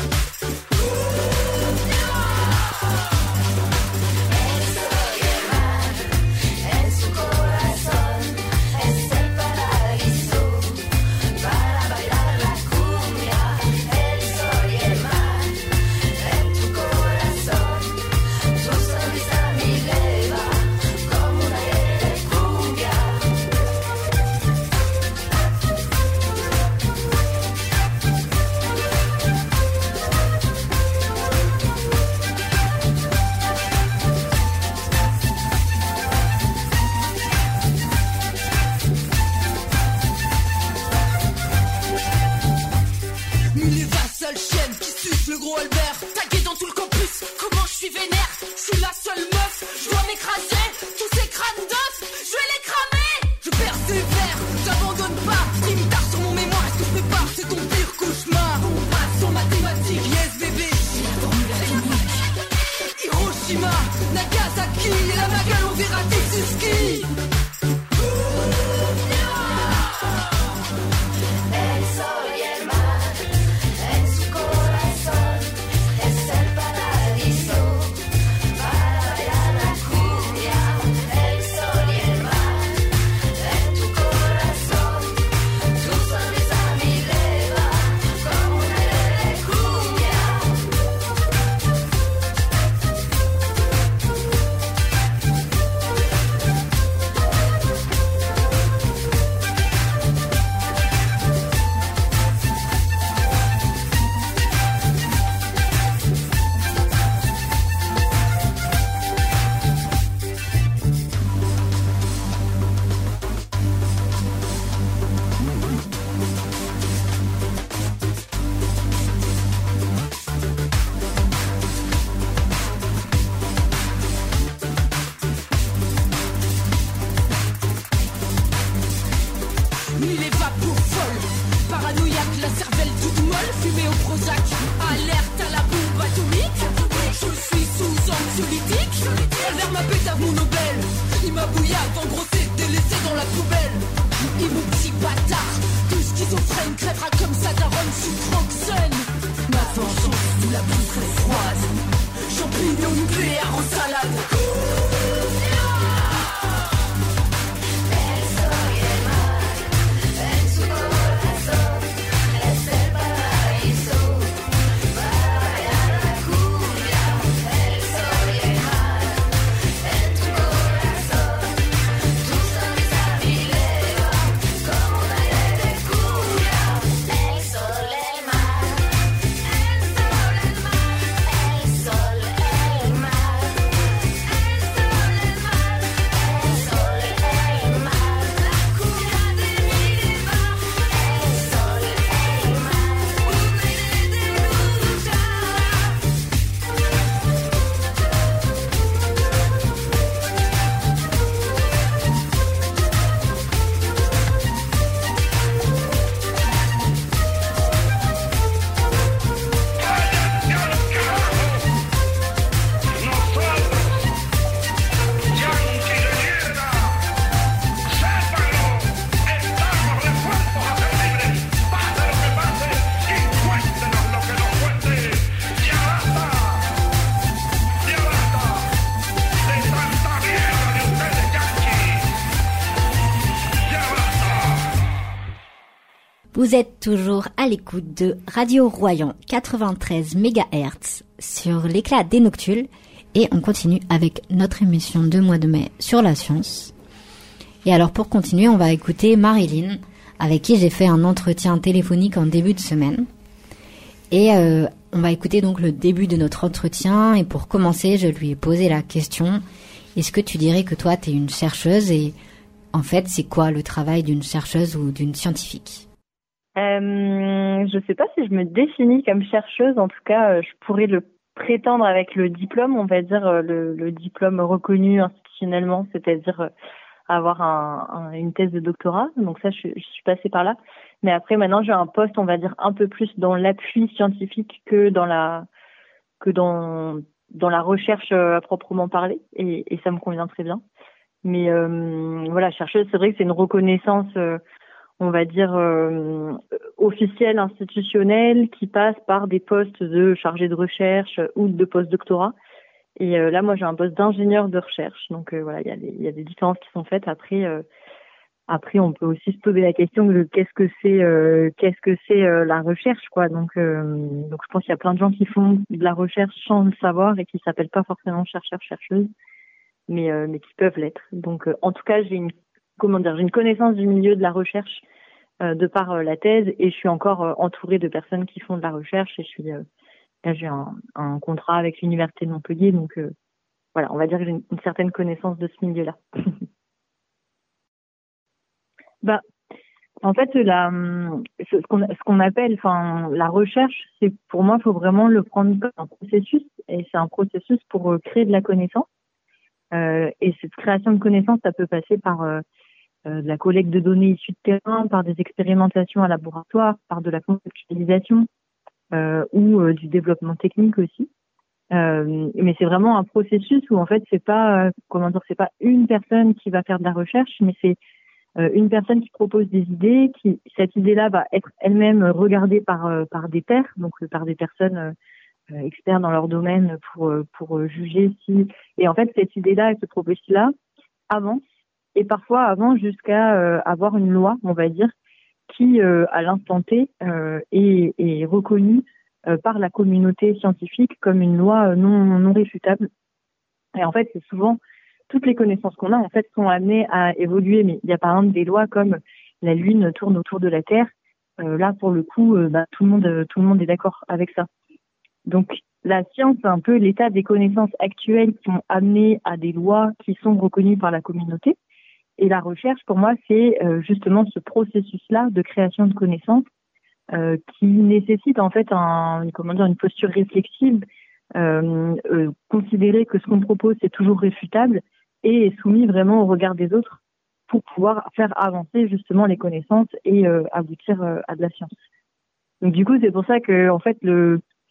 El sol, el mar. Vous êtes toujours à l'écoute de Radio Royan quatre-vingt-treize mégahertz sur l'éclat des noctules et on continue avec notre émission de mois de mai sur la science. Et alors pour continuer, on va écouter Marilyn avec qui j'ai fait un entretien téléphonique en début de semaine. Et euh, on va écouter donc le début de notre entretien et pour commencer, je lui ai posé la question: est-ce que tu dirais que toi tu es une chercheuse et en fait, c'est quoi le travail d'une chercheuse ou d'une scientifique ? Euh, je ne sais pas si je me définis comme chercheuse. En tout cas, je pourrais le prétendre avec le diplôme, on va dire le, le diplôme reconnu institutionnellement, c'est-à-dire avoir un, un, une thèse de doctorat. Donc ça, je, je suis passée par là. Mais après, maintenant, j'ai un poste, on va dire, un peu plus dans l'appui scientifique que dans la que dans dans la recherche à proprement parler. Et, et ça me convient très bien. Mais euh, voilà, chercheuse, c'est vrai que c'est une reconnaissance. Euh, on va dire, euh, officielle, institutionnelle, qui passe par des postes de chargé de recherche ou de post-doctorat. Et euh, là, moi, j'ai un poste d'ingénieur de recherche. Donc, euh, voilà, il y a des, il y a des différences qui sont faites. Après, euh, après, on peut aussi se poser la question de qu'est-ce que c'est, euh, qu'est-ce que c'est euh, la recherche, quoi. Donc, euh, donc, je pense qu'il y a plein de gens qui font de la recherche sans le savoir et qui s'appellent pas forcément chercheurs, chercheuses, mais, euh, mais qui peuvent l'être. Donc, euh, en tout cas, j'ai une comment dire, j'ai une connaissance du milieu de la recherche euh, de par euh, la thèse et je suis encore euh, entourée de personnes qui font de la recherche et je suis euh, là j'ai un, un contrat avec l'université de Montpellier, donc euh, voilà, on va dire que j'ai une, une certaine connaissance de ce milieu-là. bah en fait la ce qu'on ce qu'on appelle enfin la recherche, c'est pour moi, il faut vraiment le prendre comme un processus et c'est un processus pour euh, créer de la connaissance. Euh, et cette création de connaissances, ça peut passer par euh, euh, de la collecte de données issues de terrain, par des expérimentations à laboratoire, par de la conceptualisation euh, ou euh, du développement technique aussi. Euh, mais c'est vraiment un processus où en fait c'est pas euh, comment dire, c'est pas une personne qui va faire de la recherche, mais c'est euh, une personne qui propose des idées, qui cette idée-là va être elle-même regardée par euh, par des pairs, donc euh, par des personnes euh, Euh, experts dans leur domaine pour pour juger si et en fait cette idée-là et ce processus-là avance et parfois avance jusqu'à euh, avoir une loi, on va dire, qui euh, à l'instant T euh, est, est reconnue euh, par la communauté scientifique comme une loi non non réfutable. Et en fait, c'est souvent toutes les connaissances qu'on a en fait sont amenées à évoluer, mais il y a par exemple des lois comme la Lune tourne autour de la Terre. Euh, là, pour le coup, euh, bah, tout le monde tout le monde est d'accord avec ça. Donc, la science, c'est un peu l'état des connaissances actuelles qui ont amené à des lois qui sont reconnues par la communauté. Et la recherche, pour moi, c'est euh, justement ce processus-là de création de connaissances euh, qui nécessite en fait un, comment dire, une posture réflexive, euh, euh, considérer que ce qu'on propose, c'est toujours réfutable et est soumis vraiment au regard des autres pour pouvoir faire avancer justement les connaissances et euh, aboutir euh, à de la science. Donc, du coup, c'est pour ça que, en fait, le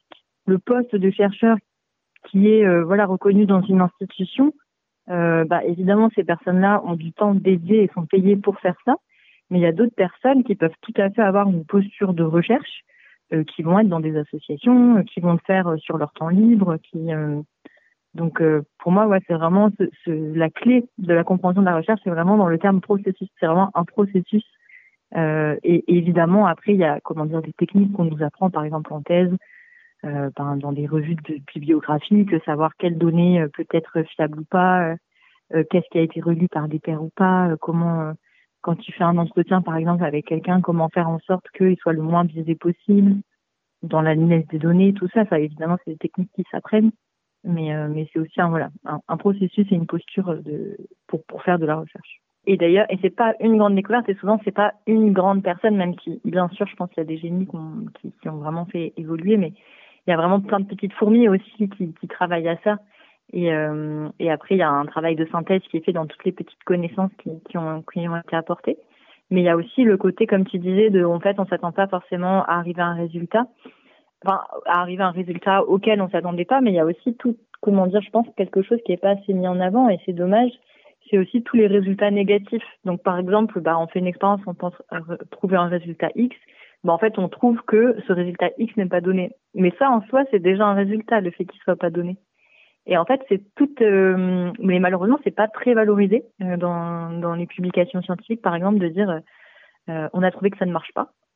le poste de chercheur qui est euh, voilà reconnu dans une institution, euh, bah évidemment ces personnes-là ont du temps dédié et sont payées pour faire ça, mais il y a d'autres personnes qui peuvent tout à fait avoir une posture de recherche, euh, qui vont être dans des associations, euh, qui vont le faire euh, sur leur temps libre, qui euh... donc euh, pour moi ouais c'est vraiment ce, ce, la clé de la compréhension de la recherche, c'est vraiment dans le terme processus, c'est vraiment un processus euh, et, et évidemment après il y a comment dire des techniques qu'on nous apprend par exemple en thèse. Euh, ben, dans des revues de bibliographie, que savoir quelle donnée euh, peut être fiable ou pas, euh, euh, qu'est-ce qui a été relu par des pairs ou pas, euh, comment, euh, quand tu fais un entretien par exemple avec quelqu'un, comment faire en sorte qu'il soit le moins biaisé possible dans l'analyse des données, tout ça, ça évidemment c'est des techniques qui s'apprennent, mais euh, mais c'est aussi un voilà un, un processus et une posture de pour pour faire de la recherche. Et d'ailleurs, et c'est pas une grande découverte, et souvent c'est pas une grande personne, même si bien sûr je pense qu'il y a des génies qui, qui ont vraiment fait évoluer, mais il y a vraiment plein de petites fourmis aussi qui, qui travaillent à ça. Et, euh, et après, il y a un travail de synthèse qui est fait dans toutes les petites connaissances qui, qui, ont, qui ont été apportées. Mais il y a aussi le côté, comme tu disais, de en fait, on s'attend pas forcément à arriver à un résultat, enfin, à arriver à un résultat auquel on s'attendait pas. Mais il y a aussi tout, comment dire, je pense quelque chose qui est pas assez mis en avant et c'est dommage. C'est aussi tous les résultats négatifs. Donc, par exemple, bah, on fait une expérience, on pense trouver un résultat X. Ben, en fait, on trouve que ce résultat X n'est pas donné. Mais ça, en soi, c'est déjà un résultat, le fait qu'il soit pas donné. Et en fait, c'est tout, euh, mais malheureusement, c'est pas très valorisé euh, dans, dans les publications scientifiques, par exemple, de dire, euh, on a trouvé que ça ne marche pas.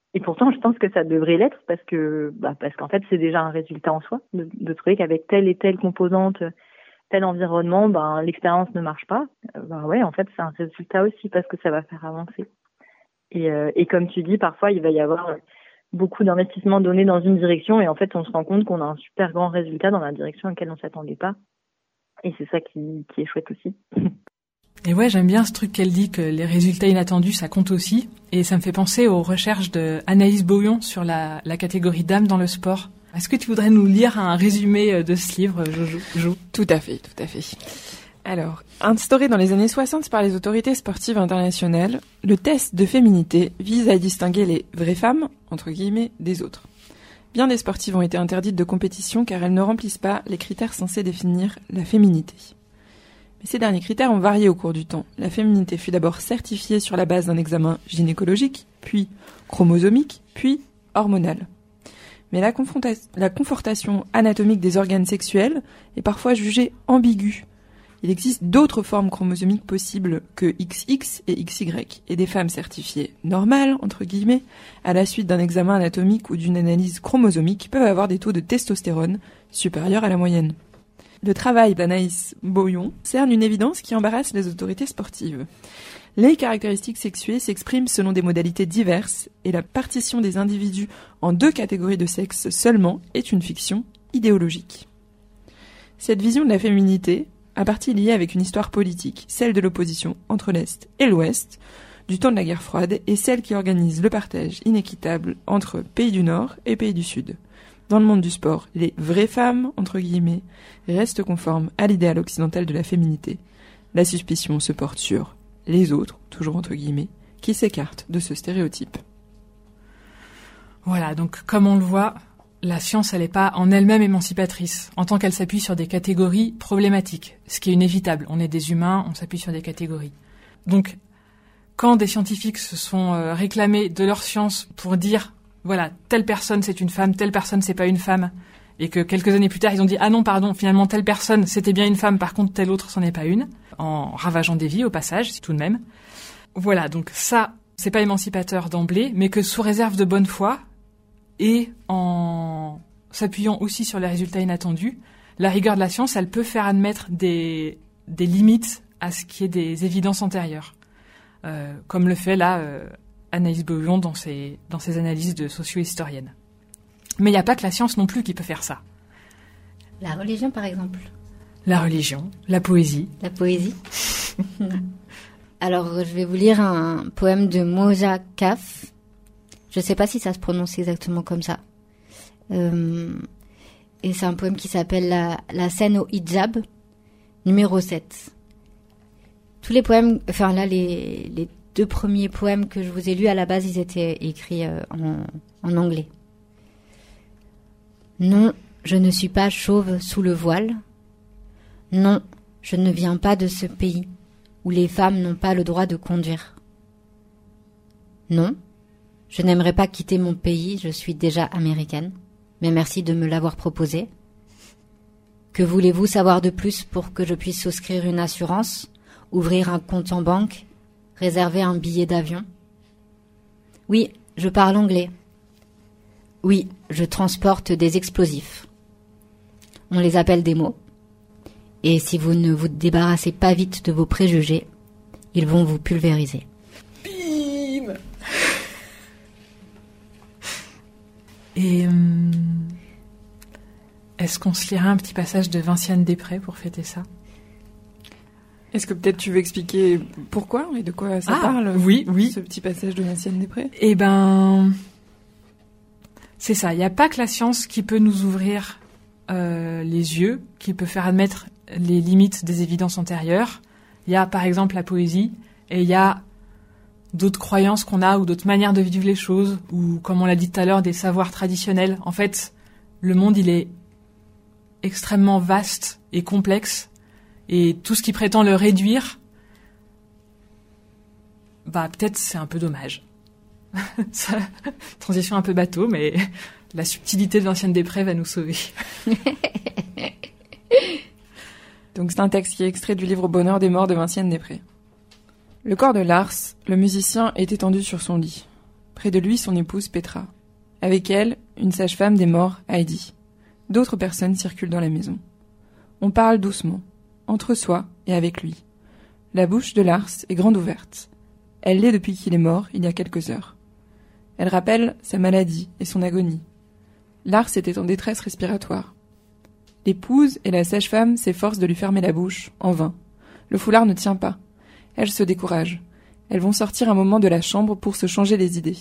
Et pourtant, je pense que ça devrait l'être parce que, bah, parce qu'en fait, c'est déjà un résultat en soi de, de trouver qu'avec telle et telle composante, tel environnement, ben, l'expérience ne marche pas. Euh, ben ouais, en fait, c'est un résultat aussi parce que ça va faire avancer. Et, euh, et comme tu dis, parfois, il va y avoir beaucoup d'investissements donnés dans une direction et en fait, on se rend compte qu'on a un super grand résultat dans la direction à laquelle on s'attendait pas. Et c'est ça qui, qui est chouette aussi. Et ouais, j'aime bien ce truc qu'elle dit que les résultats inattendus, ça compte aussi. Et ça me fait penser aux recherches de Anaïs Bouillon sur la, la catégorie dames dans le sport. Est-ce que tu voudrais nous lire un résumé de ce livre, Jojo, Jo ? Tout à fait, tout à fait. Alors, instauré dans les années soixante par les autorités sportives internationales, le test de féminité vise à distinguer les vraies femmes, entre guillemets, des autres. Bien des sportives ont été interdites de compétition car elles ne remplissent pas les critères censés définir la féminité. Mais ces derniers critères ont varié au cours du temps. La féminité fut d'abord certifiée sur la base d'un examen gynécologique, puis chromosomique, puis hormonal. Mais la, confronta- la confortation anatomique des organes sexuels est parfois jugée ambiguë. Il existe d'autres formes chromosomiques possibles que X X et X Y, et des femmes certifiées normales, entre guillemets, à la suite d'un examen anatomique ou d'une analyse chromosomique, peuvent avoir des taux de testostérone supérieurs à la moyenne. Le travail d'Anaïs Bouillon cerne une évidence qui embarrasse les autorités sportives. Les caractéristiques sexuées s'expriment selon des modalités diverses, et la partition des individus en deux catégories de sexe seulement est une fiction idéologique. Cette vision de la féminité a partie liée avec une histoire politique, celle de l'opposition entre l'Est et l'Ouest, du temps de la guerre froide, et celle qui organise le partage inéquitable entre pays du Nord et pays du Sud. Dans le monde du sport, les vraies femmes, entre guillemets, restent conformes à l'idéal occidental de la féminité. La suspicion se porte sur les autres, toujours entre guillemets, qui s'écartent de ce stéréotype. Voilà, donc comme on le voit, la science, elle n'est pas en elle-même émancipatrice, en tant qu'elle s'appuie sur des catégories problématiques, ce qui est inévitable. On est des humains, on s'appuie sur des catégories. Donc, quand des scientifiques se sont euh, réclamés de leur science pour dire, voilà, telle personne c'est une femme, telle personne c'est pas une femme, et que quelques années plus tard ils ont dit, ah non, pardon, finalement telle personne c'était bien une femme, par contre telle autre c'en est pas une, en ravageant des vies au passage, c'est tout de même. Voilà, donc ça, c'est pas émancipateur d'emblée, mais que sous réserve de bonne foi, et en s'appuyant aussi sur les résultats inattendus, la rigueur de la science, elle peut faire admettre des, des limites à ce qui est des évidences antérieures. Euh, comme le fait là euh, Anaïs Bouillon dans ses, dans ses analyses de socio-historienne. Mais il n'y a pas que la science non plus qui peut faire ça. La religion, par exemple. La religion, la poésie. La poésie. Alors, je vais vous lire un poème de Moja Kaf. Je ne sais pas si ça se prononce exactement comme ça. Euh, et c'est un poème qui s'appelle la, la scène au hijab, numéro sept. Tous les poèmes, enfin là, les, les deux premiers poèmes que je vous ai lus, à la base, ils étaient écrits euh, en, en anglais. Non, je ne suis pas chauve sous le voile. Non, je ne viens pas de ce pays où les femmes n'ont pas le droit de conduire. Non, je n'aimerais pas quitter mon pays, je suis déjà américaine, mais merci de me l'avoir proposé. Que voulez-vous savoir de plus pour que je puisse souscrire une assurance, ouvrir un compte en banque, réserver un billet d'avion? Oui, je parle anglais. Oui, je transporte des explosifs. On les appelle des mots. Et si vous ne vous débarrassez pas vite de vos préjugés, ils vont vous pulvériser. Bim. Et hum, est-ce qu'on se lira un petit passage de Vinciane Després pour fêter ça? Est-ce que peut-être tu veux expliquer pourquoi et de quoi ça ah, parle? Oui, oui. Ce petit passage de Vinciane Després. Eh ben, c'est ça. Il n'y a pas que la science qui peut nous ouvrir euh, les yeux, qui peut faire admettre les limites des évidences antérieures. Il y a par exemple la poésie, et il y a d'autres croyances qu'on a ou d'autres manières de vivre les choses, ou comme on l'a dit tout à l'heure, des savoirs traditionnels. En fait, le monde, il est extrêmement vaste et complexe, et tout ce qui prétend le réduire, bah peut-être c'est un peu dommage. Ça, transition un peu bateau, mais la subtilité de Vinciane Després va nous sauver. Donc c'est un texte qui est extrait du livre Bonheur des morts de Vinciane Després. Le corps de Lars, le musicien, est étendu sur son lit. Près de lui, son épouse Petra. Avec elle, une sage-femme des morts, Heidi. D'autres personnes circulent dans la maison. On parle doucement, entre soi et avec lui. La bouche de Lars est grande ouverte. Elle l'est depuis qu'il est mort, il y a quelques heures. Elle rappelle sa maladie et son agonie. Lars était en détresse respiratoire. L'épouse et la sage-femme s'efforcent de lui fermer la bouche, en vain. Le foulard ne tient pas. Elles se découragent. Elles vont sortir un moment de la chambre pour se changer les idées.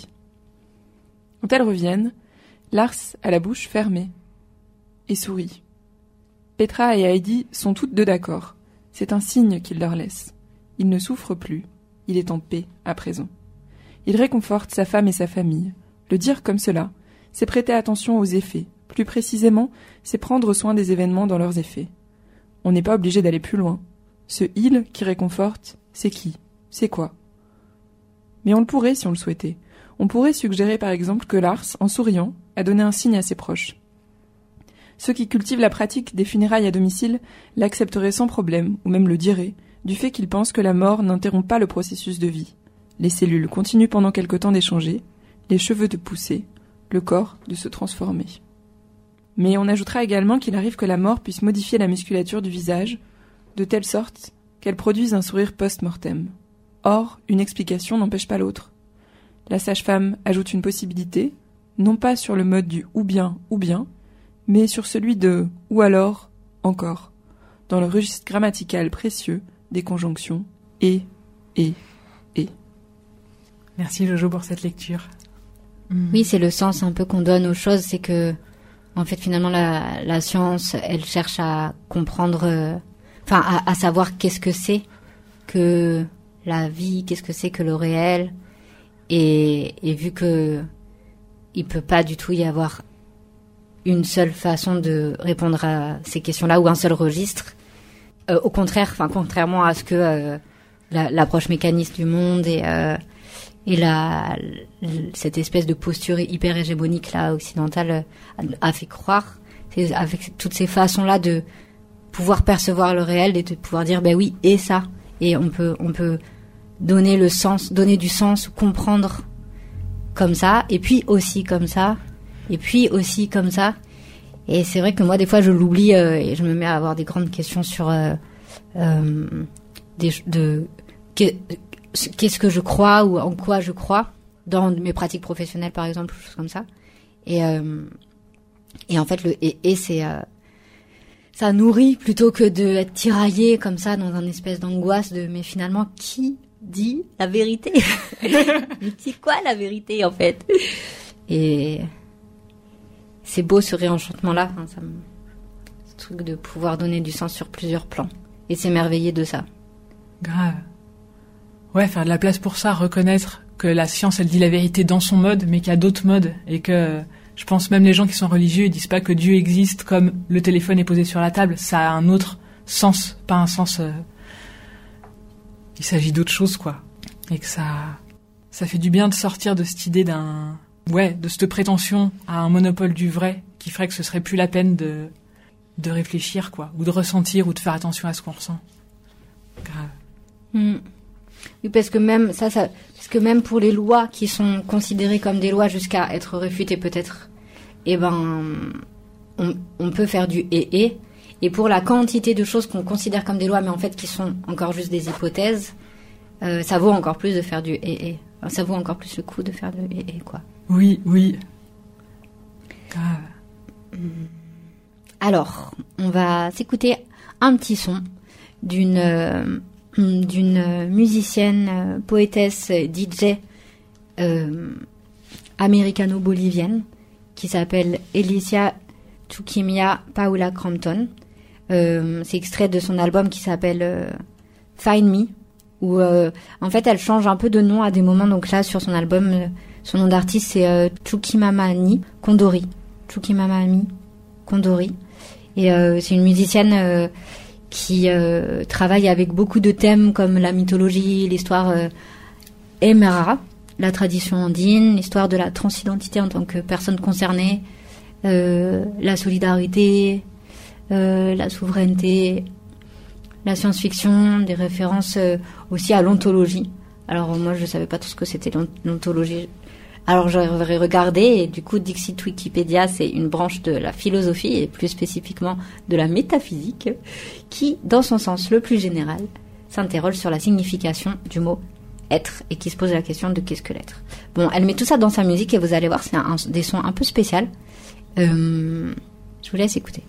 Quand elles reviennent, Lars a la bouche fermée et sourit. Petra et Heidi sont toutes deux d'accord. C'est un signe qu'il leur laisse. Il ne souffre plus. Il est en paix à présent. Il réconforte sa femme et sa famille. Le dire comme cela, c'est prêter attention aux effets. Plus précisément, c'est prendre soin des événements dans leurs effets. On n'est pas obligé d'aller plus loin. Ce « il » qui réconforte, c'est qui ? C'est quoi ? Mais on le pourrait si on le souhaitait. On pourrait suggérer par exemple que Lars, en souriant, a donné un signe à ses proches. Ceux qui cultivent la pratique des funérailles à domicile l'accepteraient sans problème, ou même le diraient, du fait qu'ils pensent que la mort n'interrompt pas le processus de vie. Les cellules continuent pendant quelque temps d'échanger, les cheveux de pousser, le corps de se transformer. Mais on ajoutera également qu'il arrive que la mort puisse modifier la musculature du visage, de telle sorte qu'elle produise un sourire post-mortem. Or, une explication n'empêche pas l'autre. La sage-femme ajoute une possibilité, non pas sur le mode du « ou bien, ou bien », mais sur celui de « ou alors, encore », dans le registre grammatical précieux des conjonctions « et, et, et ». Merci Jojo pour cette lecture. Mmh. Oui, c'est le sens un peu qu'on donne aux choses, c'est que, en fait, finalement, la, la science, elle cherche à comprendre, euh, enfin, à, à savoir qu'est-ce que c'est que la vie, qu'est-ce que c'est que le réel, et, et vu que il peut pas du tout y avoir une seule façon de répondre à ces questions-là ou un seul registre, euh, au contraire, enfin, contrairement à ce que euh, la, l'approche mécaniste du monde et euh, et la, cette espèce de posture hyper hégémonique là occidentale a, a fait croire, c'est avec toutes ces façons-là de pouvoir percevoir le réel et de pouvoir dire ben oui et ça, et on peut on peut donner le sens, donner du sens, comprendre comme ça, et puis aussi comme ça, et puis aussi comme ça. Et c'est vrai que moi des fois je l'oublie euh, et je me mets à avoir des grandes questions sur euh, euh, des de que, qu'est-ce que je crois ou en quoi je crois dans mes pratiques professionnelles par exemple, choses comme ça. Et euh, et en fait le et, et c'est euh, ça nourrit plutôt que de être tiraillé comme ça dans un espèce d'angoisse de mais finalement qui dit la vérité. Mais c'est quoi la vérité en fait? Et c'est beau ce réenchantement là, hein, ça me... ce truc de pouvoir donner du sens sur plusieurs plans et s'émerveiller de ça. Grave. Ouais, faire de la place pour ça, reconnaître que la science, elle dit la vérité dans son mode, mais qu'il y a d'autres modes, et que je pense même les gens qui sont religieux, ils disent pas que Dieu existe comme le téléphone est posé sur la table, ça a un autre sens, pas un sens... Euh... Il s'agit d'autre chose, quoi. Et que ça... ça fait du bien de sortir de cette idée d'un... Ouais, de cette prétention à un monopole du vrai, qui ferait que ce serait plus la peine de, de réfléchir, quoi, ou de ressentir, ou de faire attention à ce qu'on ressent. Grave. Mmh. Oui, parce que même ça, ça, parce que même pour les lois qui sont considérées comme des lois jusqu'à être réfutées peut-être, eh ben, on, on peut faire du et et. Et pour la quantité de choses qu'on considère comme des lois, mais en fait qui sont encore juste des hypothèses, euh, ça vaut encore plus de faire du et et. Enfin, ça vaut encore plus le coup de faire du et et, quoi. Oui, oui. Grave. Alors, on va s'écouter un petit son d'une euh, d'une musicienne, euh, poétesse, D J euh, américano-bolivienne qui s'appelle Alicia Chukimia Paula Crampton. Euh, c'est extrait de son album qui s'appelle euh, Find Me, où euh, en fait elle change un peu de nom à des moments. Donc là sur son album, euh, son nom d'artiste c'est euh, Chukimamani Kondori. Chukimamani Kondori. Et euh, c'est une musicienne euh, qui euh, travaille avec beaucoup de thèmes comme la mythologie, l'histoire euh, Emera, la tradition andine, l'histoire de la transidentité en tant que personne concernée, euh, la solidarité, euh, la souveraineté, la science-fiction, des références euh, aussi à l'ontologie. Alors moi je savais pas tout ce que c'était l'ontologie Alors j'aurais regardé et du coup Dixit Wikipédia, c'est une branche de la philosophie et plus spécifiquement de la métaphysique qui, dans son sens le plus général, s'interroge sur la signification du mot être et qui se pose la question de qu'est-ce que l'être. Bon, elle met tout ça dans sa musique et vous allez voir, c'est un, un, des sons un peu spéciaux. Euh, je vous laisse écouter.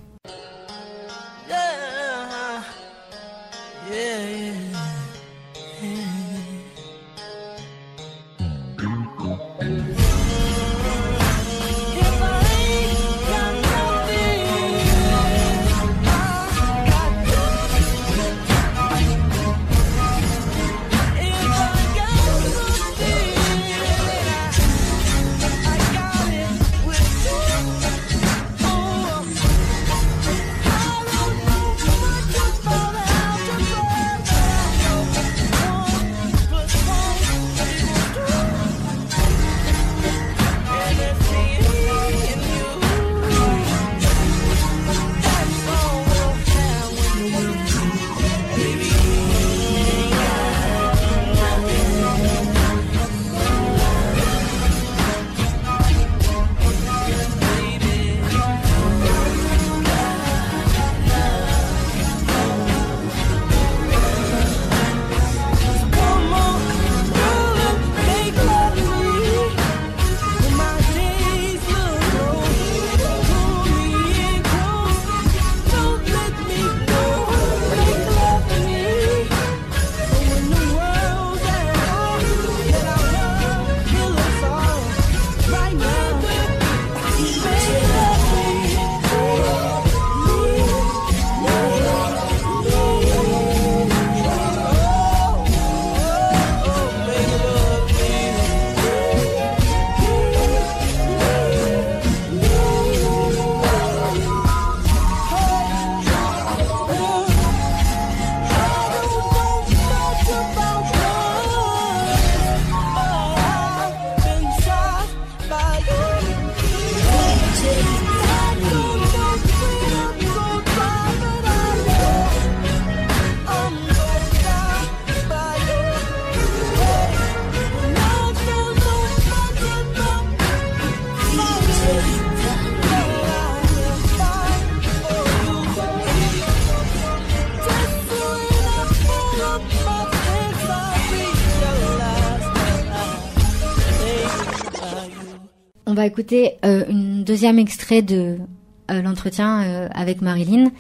On va écouter euh, un deuxième extrait de euh, l'entretien euh, avec Marilyn.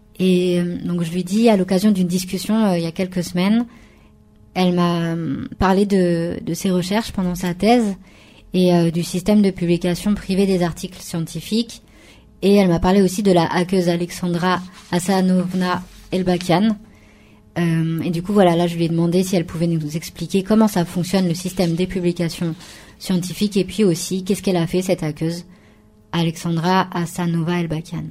Et euh, donc je lui dis à l'occasion d'une discussion euh, il y a quelques semaines, elle m'a euh, parlé de, de ses recherches pendant sa thèse et euh, du système de publication privée des articles scientifiques. Et elle m'a parlé aussi de la hackeuse Alexandra Assanovna Elbakian. Euh, et du coup, voilà, là, je lui ai demandé si elle pouvait nous expliquer comment ça fonctionne, le système des publications scientifiques, et puis aussi, qu'est-ce qu'elle a fait, cette hackeuse, Alexandra Assanova Elbakian.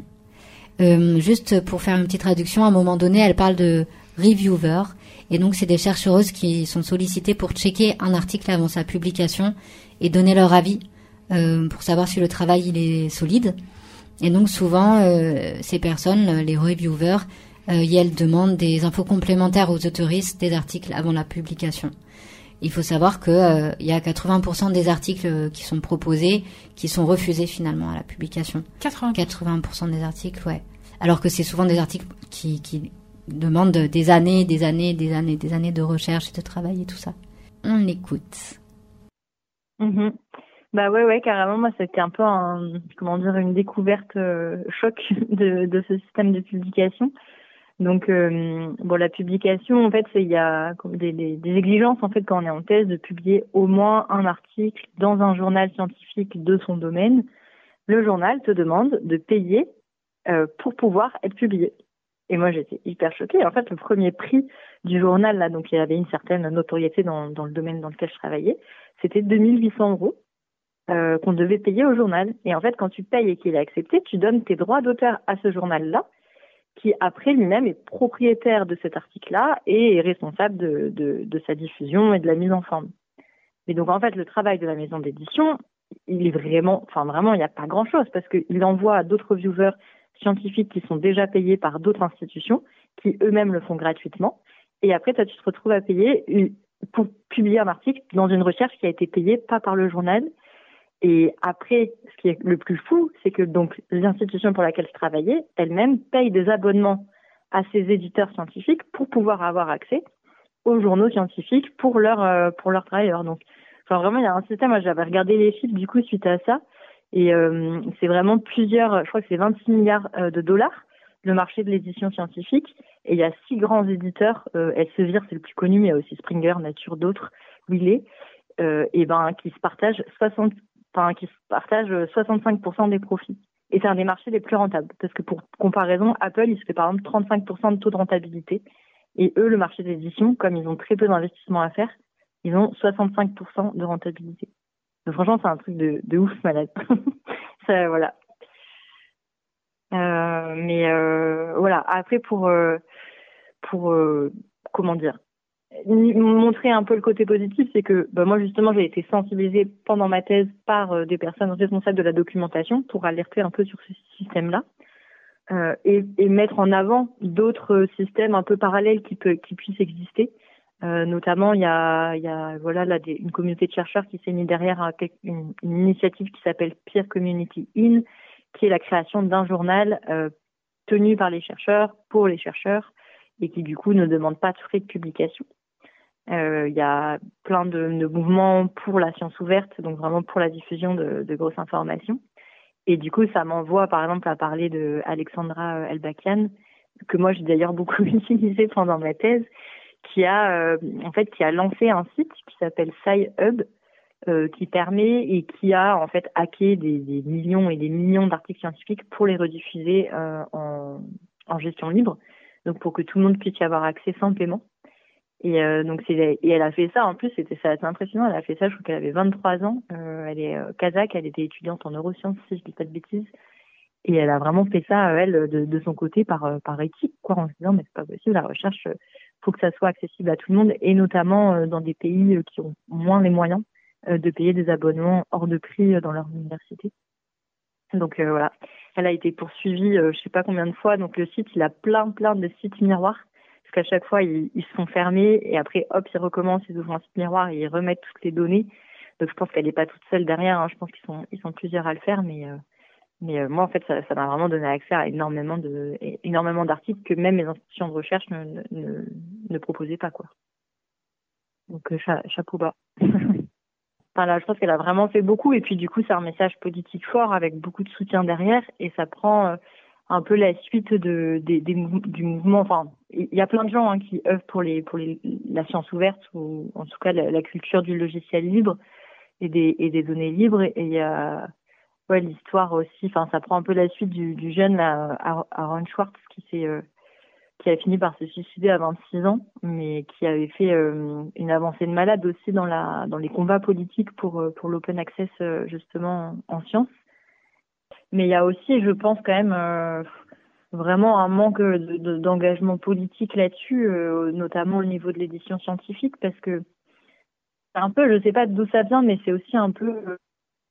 Euh, juste pour faire une petite traduction, à un moment donné, elle parle de reviewer, et donc c'est des chercheuses qui sont sollicitées pour checker un article avant sa publication et donner leur avis euh, pour savoir si le travail il est solide. Et donc souvent, euh, ces personnes, les reviewers, euh, elles demandent des infos complémentaires aux autoristes des articles avant la publication. Il faut savoir que euh, il y a quatre-vingts pour cent des articles qui sont proposés qui sont refusés finalement à la publication. quatre-vingts pour cent quatre-vingts pour cent des articles, ouais. Alors que c'est souvent des articles qui, qui demandent des années, des années, des années, des années de recherche et de travail et tout ça. On l'écoute. Mmh. Bah ouais, ouais, carrément. Moi, c'était un peu un, comment dire, une découverte euh, choc de, de ce système de publication. Donc, euh, bon, la publication, en fait, c'est il y a des, des, des exigences en fait quand on est en thèse de publier au moins un article dans un journal scientifique de son domaine. Le journal te demande de payer euh, pour pouvoir être publié. Et moi, j'étais hyper choquée. En fait, le premier prix du journal là, donc il y avait une certaine notoriété dans, dans le domaine dans lequel je travaillais, c'était deux mille huit cents euros euh, qu'on devait payer au journal. Et en fait, quand tu payes et qu'il est accepté, tu donnes tes droits d'auteur à ce journal-là, qui après lui-même est propriétaire de cet article-là et est responsable de, de, de sa diffusion et de la mise en forme. Et donc en fait, le travail de la maison d'édition, il est vraiment, enfin vraiment, il n'y a pas grand-chose parce qu'il envoie à d'autres reviewers scientifiques qui sont déjà payés par d'autres institutions, qui eux-mêmes le font gratuitement. Et après, toi, tu te retrouves à payer pour publier un article dans une recherche qui a été payée pas par le journal Et après, ce qui est le plus fou, c'est que donc l'institution pour laquelle je travaillais, elle-même paye des abonnements à ces éditeurs scientifiques pour pouvoir avoir accès aux journaux scientifiques pour leurs euh, pour leurs travailleurs. Donc, enfin vraiment, il y a un système. Moi, j'avais regardé les chiffres du coup suite à ça, et euh, c'est vraiment plusieurs. Je crois que c'est vingt-six milliards euh, de dollars le marché de l'édition scientifique. Et il y a six grands éditeurs. Euh, Elsevier, c'est le plus connu, mais il y a aussi Springer, Nature, d'autres, Wiley, euh, et ben qui se partagent soixante, enfin qui se partagent soixante-cinq pour cent des profits. Et c'est un des marchés les plus rentables, parce que pour comparaison, Apple, il se fait par exemple trente-cinq pour cent de taux de rentabilité. Et eux, le marché de l'édition, comme ils ont très peu d'investissement à faire, ils ont soixante-cinq pour cent de rentabilité. Donc franchement, c'est un truc de, de ouf malade. Ça, voilà. Euh, mais euh, voilà. Après, pour euh, pour euh, comment dire, montrer un peu le côté positif, c'est que bah, moi justement, j'ai été sensibilisée pendant ma thèse par euh, des personnes responsables de la documentation pour alerter un peu sur ce système-là. Euh, et, et mettre en avant d'autres systèmes un peu parallèles qui, peut, qui puissent exister. Euh, notamment, il y a, il y a voilà, là, des, une communauté de chercheurs qui s'est mise derrière un, une, une initiative qui s'appelle Peer Community In, qui est la création d'un journal euh, tenu par les chercheurs, pour les chercheurs, et qui du coup ne demande pas de frais de publication. Euh, il y a plein de, de mouvements pour la science ouverte, donc vraiment pour la diffusion de, de grosses informations. Et du coup, ça m'envoie, par exemple, à parler de Alexandra Elbakian, que moi j'ai d'ailleurs beaucoup utilisé pendant ma thèse, qui a euh, en fait qui a lancé un site qui s'appelle SciHub, euh, qui permet et qui a en fait hacké des, des millions et des millions d'articles scientifiques pour les rediffuser euh, en, en gestion libre, donc pour que tout le monde puisse y avoir accès sans paiement. Et euh, donc c'est et elle a fait ça en plus, c'était ça assez impressionnant. Elle a fait ça, je crois qu'elle avait vingt-trois ans. Euh, elle est euh, kazakh, elle était étudiante en neurosciences si je dis pas de bêtises. Et elle a vraiment fait ça elle de, de son côté par par éthique, quoi, en se disant mais c'est pas possible, la recherche, faut que ça soit accessible à tout le monde, et notamment euh, dans des pays euh, qui ont moins les moyens euh, de payer des abonnements hors de prix euh, dans leur université. Donc euh, voilà, elle a été poursuivie, euh, je sais pas combien de fois. Donc le site, il a plein plein de sites miroirs. Parce qu'à chaque fois, ils, ils se sont fermés et après, hop, ils recommencent, ils ouvrent un site miroir et ils remettent toutes les données. Donc, je pense qu'elle n'est pas toute seule derrière. Hein. Je pense qu'ils sont, ils sont plusieurs à le faire. Mais, euh, mais euh, moi, en fait, ça, ça m'a vraiment donné accès à énormément de, énormément d'articles que même les institutions de recherche ne, ne, ne proposaient pas, quoi. Donc, euh, cha, chapeau bas. Enfin, là, je pense qu'elle a vraiment fait beaucoup. Et puis, du coup, c'est un message politique fort avec beaucoup de soutien derrière. Et ça prend euh, un peu la suite de, des, des, du mouvement. Enfin, il y a plein de gens hein, qui œuvrent pour les pour les, la science ouverte, ou en tout cas la, la culture du logiciel libre et des et des données libres. Et il y a ouais l'histoire aussi. Enfin, ça prend un peu la suite du, du jeune là, Aaron Swartz qui s'est euh, qui a fini par se suicider à vingt-six ans, mais qui avait fait euh, une avancée de malade aussi dans la dans les combats politiques pour pour l'open access euh, justement en sciences. Mais il y a aussi, je pense quand même, euh, vraiment un manque de, de, d'engagement politique là-dessus, euh, notamment au niveau de l'édition scientifique, parce que c'est un peu, je sais pas d'où ça vient, mais c'est aussi un peu euh,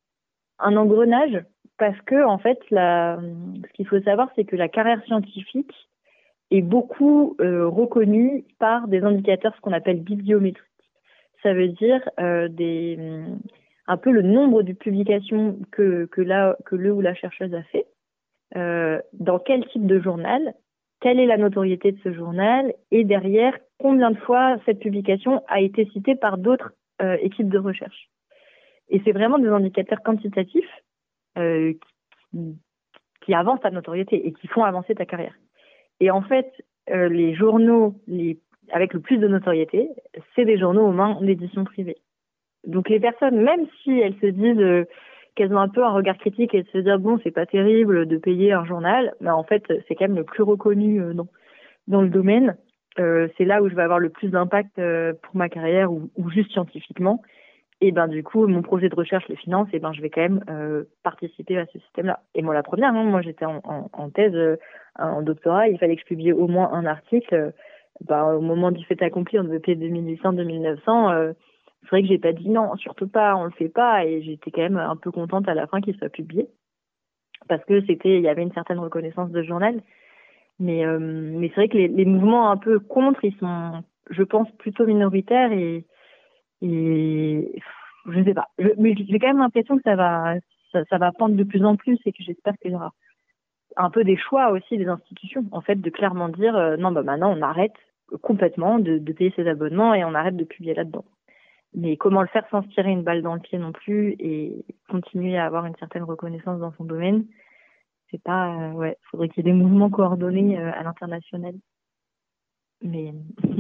un engrenage, parce que en fait, la, ce qu'il faut savoir, c'est que la carrière scientifique est beaucoup euh, reconnue par des indicateurs, ce qu'on appelle bibliométriques. Ça veut dire euh, des un peu le nombre de publications que, que, la, que le ou la chercheuse a fait, euh, dans quel type de journal, quelle est la notoriété de ce journal, et derrière, combien de fois cette publication a été citée par d'autres euh, équipes de recherche. Et c'est vraiment des indicateurs quantitatifs euh, qui, qui avancent ta notoriété et qui font avancer ta carrière. Et en fait, euh, les journaux les, avec le plus de notoriété, c'est des journaux aux mains d'édition privée. Donc les personnes, même si elles se disent euh, qu'elles ont un peu un regard critique et se disent bon c'est pas terrible de payer un journal, mais en fait c'est quand même le plus reconnu euh, dans dans le domaine. Euh, c'est là où je vais avoir le plus d'impact euh, pour ma carrière ou, ou juste scientifiquement. Et ben du coup mon projet de recherche le finance, et ben je vais quand même euh, participer à ce système-là. Et moi la première, hein, moi j'étais en, en, en thèse, euh, en doctorat, il fallait que je publie au moins un article. Euh, ben, au moment du fait accompli, on devait payer deux mille huit cents, deux mille neuf cents. Euh, C'est vrai que j'ai pas dit non, surtout pas, on le fait pas, et j'étais quand même un peu contente à la fin qu'il soit publié, parce que c'était, il y avait une certaine reconnaissance de journal. Mais euh, mais c'est vrai que les, les mouvements un peu contre, ils sont, je pense, plutôt minoritaires, et et je sais pas. Je, mais j'ai quand même l'impression que ça va, ça, ça va pendre de plus en plus et que j'espère qu'il y aura un peu des choix aussi des institutions, en fait, de clairement dire euh, non, bah maintenant on arrête complètement de, de payer ses abonnements et on arrête de publier là-dedans. Mais comment le faire sans se tirer une balle dans le pied non plus et continuer à avoir une certaine reconnaissance dans son domaine, c'est pas, euh, ouais, faudrait qu'il y ait des mouvements coordonnés euh, à l'international. Mais,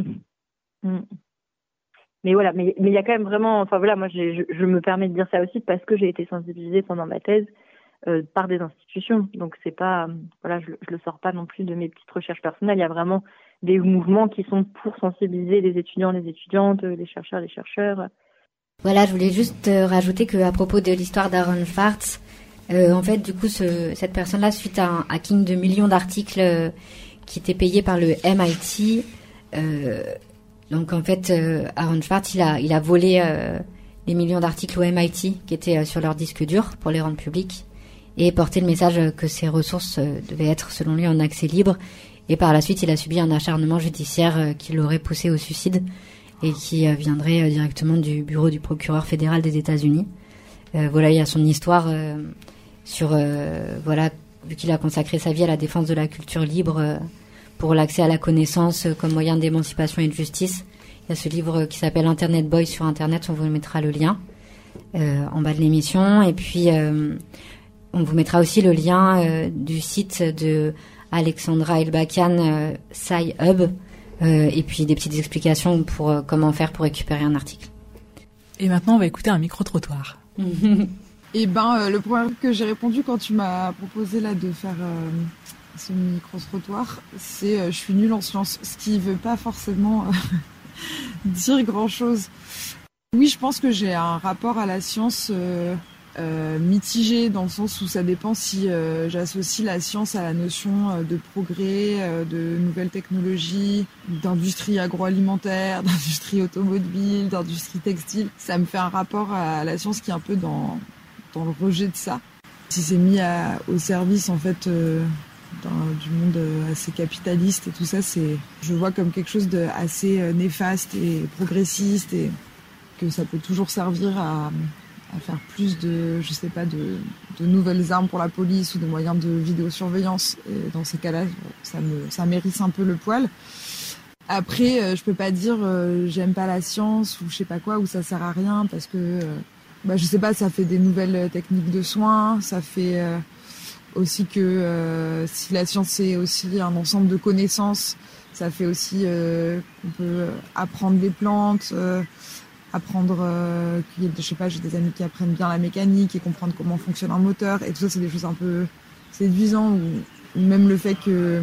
mais voilà, mais mais il y a quand même vraiment, enfin voilà, moi j'ai, je, je me permets de dire ça aussi parce que j'ai été sensibilisée pendant ma thèse euh, par des institutions. Donc c'est pas, voilà, je, je le sors pas non plus de mes petites recherches personnelles. Il y a vraiment des mouvements qui sont pour sensibiliser les étudiants, les étudiantes, les chercheurs, les chercheurs. Voilà, je voulais juste euh, rajouter que à propos de l'histoire d'Aaron Schwartz, euh, en fait, du coup, ce, cette personne-là, suite à un hacking de millions d'articles euh, qui étaient payés par le M I T, euh, donc en fait, euh, Aaron Schwartz, il a, il a volé euh, les millions d'articles au M I T qui étaient euh, sur leur disque dur pour les rendre publics et porter le message que ces ressources euh, devaient être, selon lui, en accès libre. Et par la suite, il a subi un acharnement judiciaire euh, qui l'aurait poussé au suicide et qui euh, viendrait euh, directement du bureau du procureur fédéral des États-Unis. Euh, voilà, il y a son histoire euh, sur, euh, voilà, vu qu'il a consacré sa vie à la défense de la culture libre euh, pour l'accès à la connaissance euh, comme moyen d'émancipation et de justice. Il y a ce livre qui s'appelle Internet Boy sur Internet, on vous mettra le lien euh, en bas de l'émission. Et puis, euh, on vous mettra aussi le lien euh, du site de Alexandra Elbakan, euh, SciHub, euh, et puis des petites explications pour euh, comment faire pour récupérer un article. Et maintenant, on va écouter un micro-trottoir. Et ben, euh, le premier truc que j'ai répondu quand tu m'as proposé là de faire euh, ce micro-trottoir, c'est euh, je suis nulle en sciences, ce qui veut pas forcément euh, dire grand-chose. Oui, je pense que j'ai un rapport à la science euh, Euh, mitigé dans le sens où ça dépend si euh, j'associe la science à la notion euh, de progrès, euh, de nouvelles technologies, d'industrie agroalimentaire, d'industrie automobile, d'industrie textile. Ça me fait un rapport à la science qui est un peu dans, dans le rejet de ça. Si c'est mis à, au service en fait euh, d'un, du monde assez capitaliste et tout ça, c'est, je vois comme quelque chose de assez euh, néfaste et progressiste et que ça peut toujours servir à à faire plus de, je sais pas, de, de nouvelles armes pour la police ou de moyens de vidéosurveillance. Et dans ces cas-là, ça me, ça mérisse un peu le poil. Après, euh, je peux pas dire euh, j'aime pas la science ou je sais pas quoi, ou ça sert à rien parce que, euh, bah, je sais pas, ça fait des nouvelles techniques de soins, ça fait euh, aussi que euh, si la science c'est aussi un ensemble de connaissances, ça fait aussi euh, qu'on peut apprendre des plantes, euh, apprendre, euh, je sais pas, j'ai des amis qui apprennent bien la mécanique et comprendre comment fonctionne un moteur, et tout ça c'est des choses un peu séduisantes, ou, ou même le fait que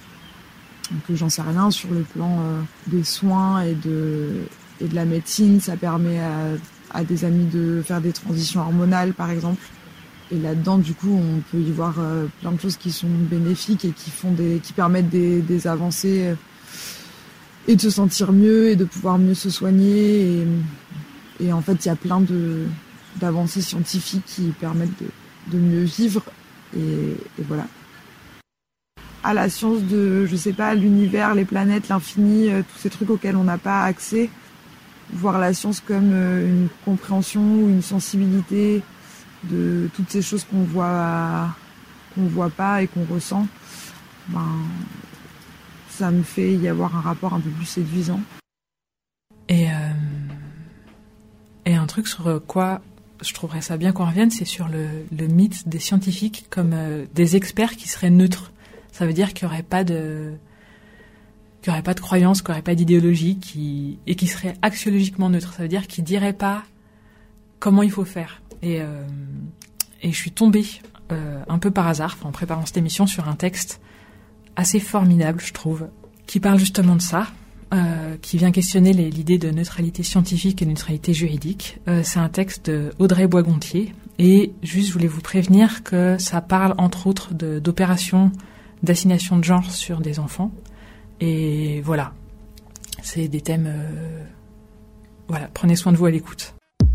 que j'en sais rien sur le plan euh, des soins et de et de la médecine, ça permet à, à des amis de faire des transitions hormonales par exemple, et là-dedans du coup on peut y voir euh, plein de choses qui sont bénéfiques et qui font des qui permettent des, des avancées euh, et de se sentir mieux et de pouvoir mieux se soigner. Et, et en fait, il y a plein de, d'avancées scientifiques qui permettent de, de mieux vivre. Et, et voilà. À la science de, je sais pas, l'univers, les planètes, l'infini, euh, tous ces trucs auxquels on n'a pas accès. Voir la science comme euh, une compréhension ou une sensibilité de toutes ces choses qu'on voit, qu'on voit pas et qu'on ressent. Ben, ça me fait y avoir un rapport un peu plus séduisant. Et, euh, et un truc sur quoi je trouverais ça bien qu'on revienne, c'est sur le, le mythe des scientifiques comme euh, des experts qui seraient neutres. Ça veut dire qu'il n'y aurait pas de, qu'il n'y aurait pas de croyance, qu'il n'y aurait pas d'idéologie, qui, et qui seraient axiologiquement neutres. Ça veut dire qu'ils ne diraient pas comment il faut faire. Et, euh, et je suis tombée euh, un peu par hasard, en préparant cette émission, sur un texte assez formidable, je trouve, qui parle justement de ça, euh, qui vient questionner les, l'idée de neutralité scientifique et de neutralité juridique. Euh, c'est un texte d'Audrey Bois-Gontier, et juste je voulais vous prévenir que ça parle entre autres de, d'opérations d'assignation de genre sur des enfants, et voilà, c'est des thèmes... Euh, voilà, prenez soin de vous à l'écoute.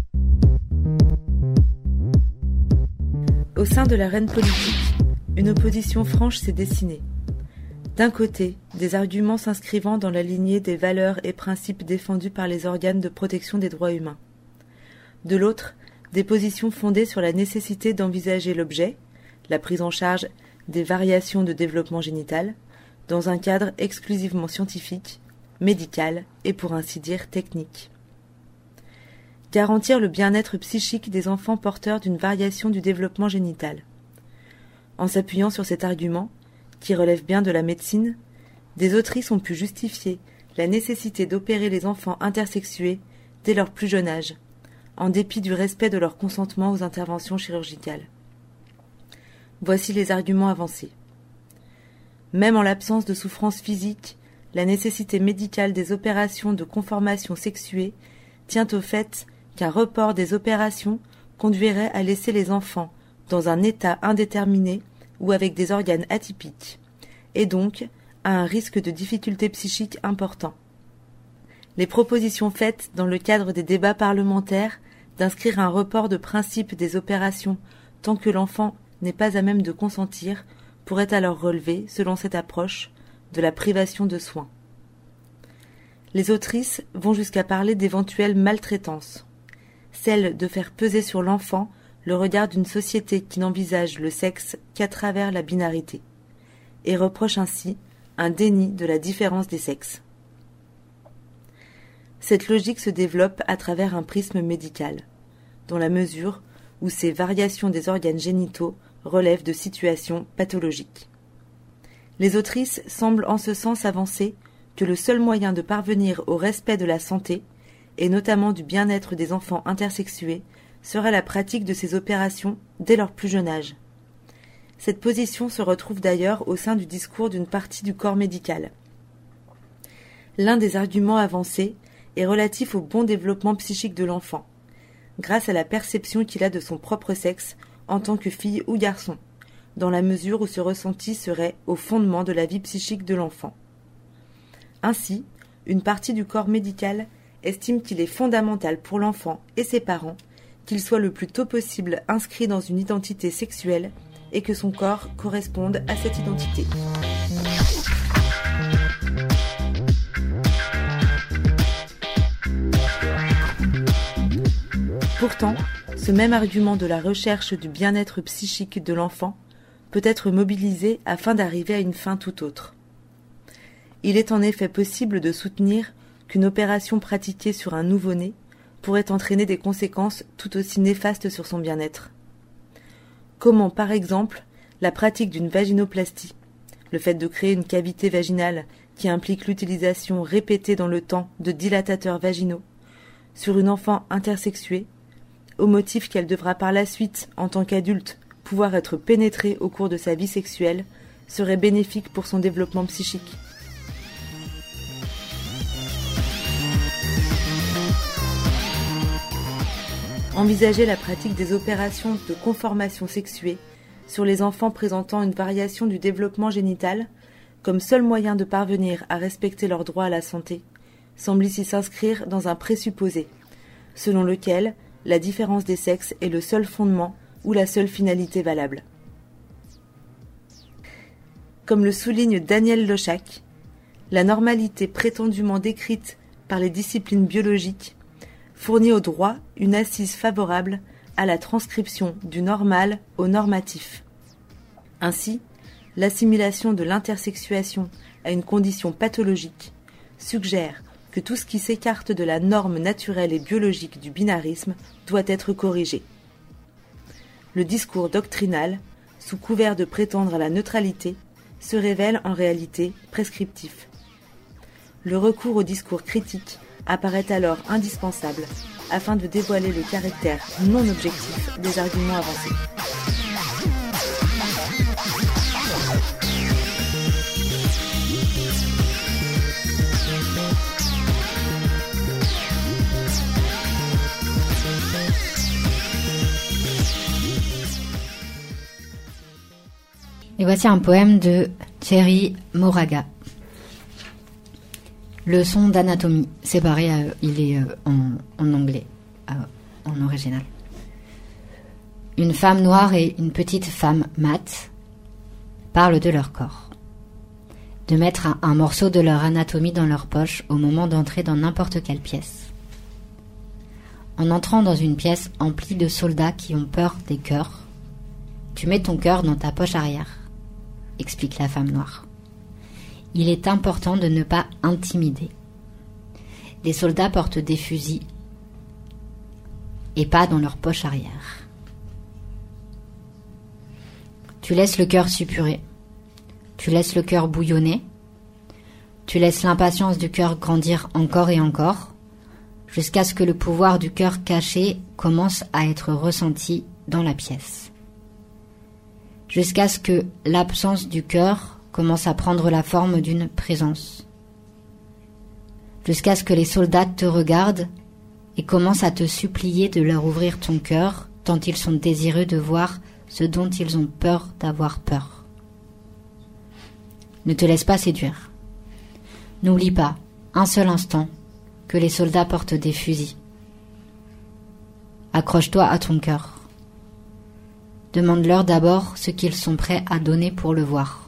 Au sein de l'arène politique, une opposition franche s'est dessinée. D'un côté, des arguments s'inscrivant dans la lignée des valeurs et principes défendus par les organes de protection des droits humains. De l'autre, des positions fondées sur la nécessité d'envisager l'objet, la prise en charge des variations de développement génital, dans un cadre exclusivement scientifique, médical et pour ainsi dire technique. Garantir le bien-être psychique des enfants porteurs d'une variation du développement génital. En s'appuyant sur cet argument, qui relève bien de la médecine, des autrices ont pu justifier la nécessité d'opérer les enfants intersexués dès leur plus jeune âge, en dépit du respect de leur consentement aux interventions chirurgicales. Voici les arguments avancés. Même en l'absence de souffrance physique, la nécessité médicale des opérations de conformation sexuée tient au fait qu'un report des opérations conduirait à laisser les enfants dans un état indéterminé ou avec des organes atypiques, et donc à un risque de difficultés psychiques important. Les propositions faites dans le cadre des débats parlementaires d'inscrire un report de principe des opérations tant que l'enfant n'est pas à même de consentir pourraient alors relever, selon cette approche, de la privation de soins. Les autrices vont jusqu'à parler d'éventuelles maltraitances, celle de faire peser sur l'enfant le regard d'une société qui n'envisage le sexe qu'à travers la binarité, et reproche ainsi un déni de la différence des sexes. Cette logique se développe à travers un prisme médical, dans la mesure où ces variations des organes génitaux relèvent de situations pathologiques. Les autrices semblent en ce sens avancer que le seul moyen de parvenir au respect de la santé, et notamment du bien-être des enfants intersexués, serait la pratique de ces opérations dès leur plus jeune âge. Cette position se retrouve d'ailleurs au sein du discours d'une partie du corps médical. L'un des arguments avancés est relatif au bon développement psychique de l'enfant, grâce à la perception qu'il a de son propre sexe en tant que fille ou garçon, dans la mesure où ce ressenti serait au fondement de la vie psychique de l'enfant. Ainsi, une partie du corps médical estime qu'il est fondamental pour l'enfant et ses parents qu'il soit le plus tôt possible inscrit dans une identité sexuelle et que son corps corresponde à cette identité. Pourtant, ce même argument de la recherche du bien-être psychique de l'enfant peut être mobilisé afin d'arriver à une fin tout autre. Il est en effet possible de soutenir qu'une opération pratiquée sur un nouveau-né pourrait entraîner des conséquences tout aussi néfastes sur son bien-être. Comment, par exemple, la pratique d'une vaginoplastie, le fait de créer une cavité vaginale qui implique l'utilisation répétée dans le temps de dilatateurs vaginaux, sur une enfant intersexuée, au motif qu'elle devra par la suite, en tant qu'adulte, pouvoir être pénétrée au cours de sa vie sexuelle, serait bénéfique pour son développement psychique. Envisager la pratique des opérations de conformation sexuée sur les enfants présentant une variation du développement génital comme seul moyen de parvenir à respecter leur droit à la santé semble ici s'inscrire dans un présupposé, selon lequel la différence des sexes est le seul fondement ou la seule finalité valable. Comme le souligne Daniel Lochac, la normalité prétendument décrite par les disciplines biologiques fournit au droit une assise favorable à la transcription du normal au normatif. Ainsi, l'assimilation de l'intersexuation à une condition pathologique suggère que tout ce qui s'écarte de la norme naturelle et biologique du binarisme doit être corrigé. Le discours doctrinal, sous couvert de prétendre à la neutralité, se révèle en réalité prescriptif. Le recours au discours critique apparaît alors indispensable afin de dévoiler le caractère non objectif des arguments avancés. Et voici un poème de Thierry Moraga. Leçon d'anatomie. C'est pareil, euh, il est euh, en, en anglais, euh, en original. Une femme noire et une petite femme mate parlent de leur corps. De mettre un, un morceau de leur anatomie dans leur poche au moment d'entrer dans n'importe quelle pièce. En entrant dans une pièce emplie de soldats qui ont peur des cœurs, tu mets ton cœur dans ta poche arrière, explique la femme noire. Il est important de ne pas intimider. Les soldats portent des fusils et pas dans leur poche arrière. Tu laisses le cœur suppurer, tu laisses le cœur bouillonner, tu laisses l'impatience du cœur grandir encore et encore, jusqu'à ce que le pouvoir du cœur caché commence à être ressenti dans la pièce. Jusqu'à ce que l'absence du cœur commence à prendre la forme d'une présence. Jusqu'à ce que les soldats te regardent et commencent à te supplier de leur ouvrir ton cœur, tant ils sont désireux de voir ce dont ils ont peur d'avoir peur. Ne te laisse pas séduire. N'oublie pas, un seul instant, que les soldats portent des fusils. Accroche-toi à ton cœur. Demande-leur d'abord ce qu'ils sont prêts à donner pour le voir.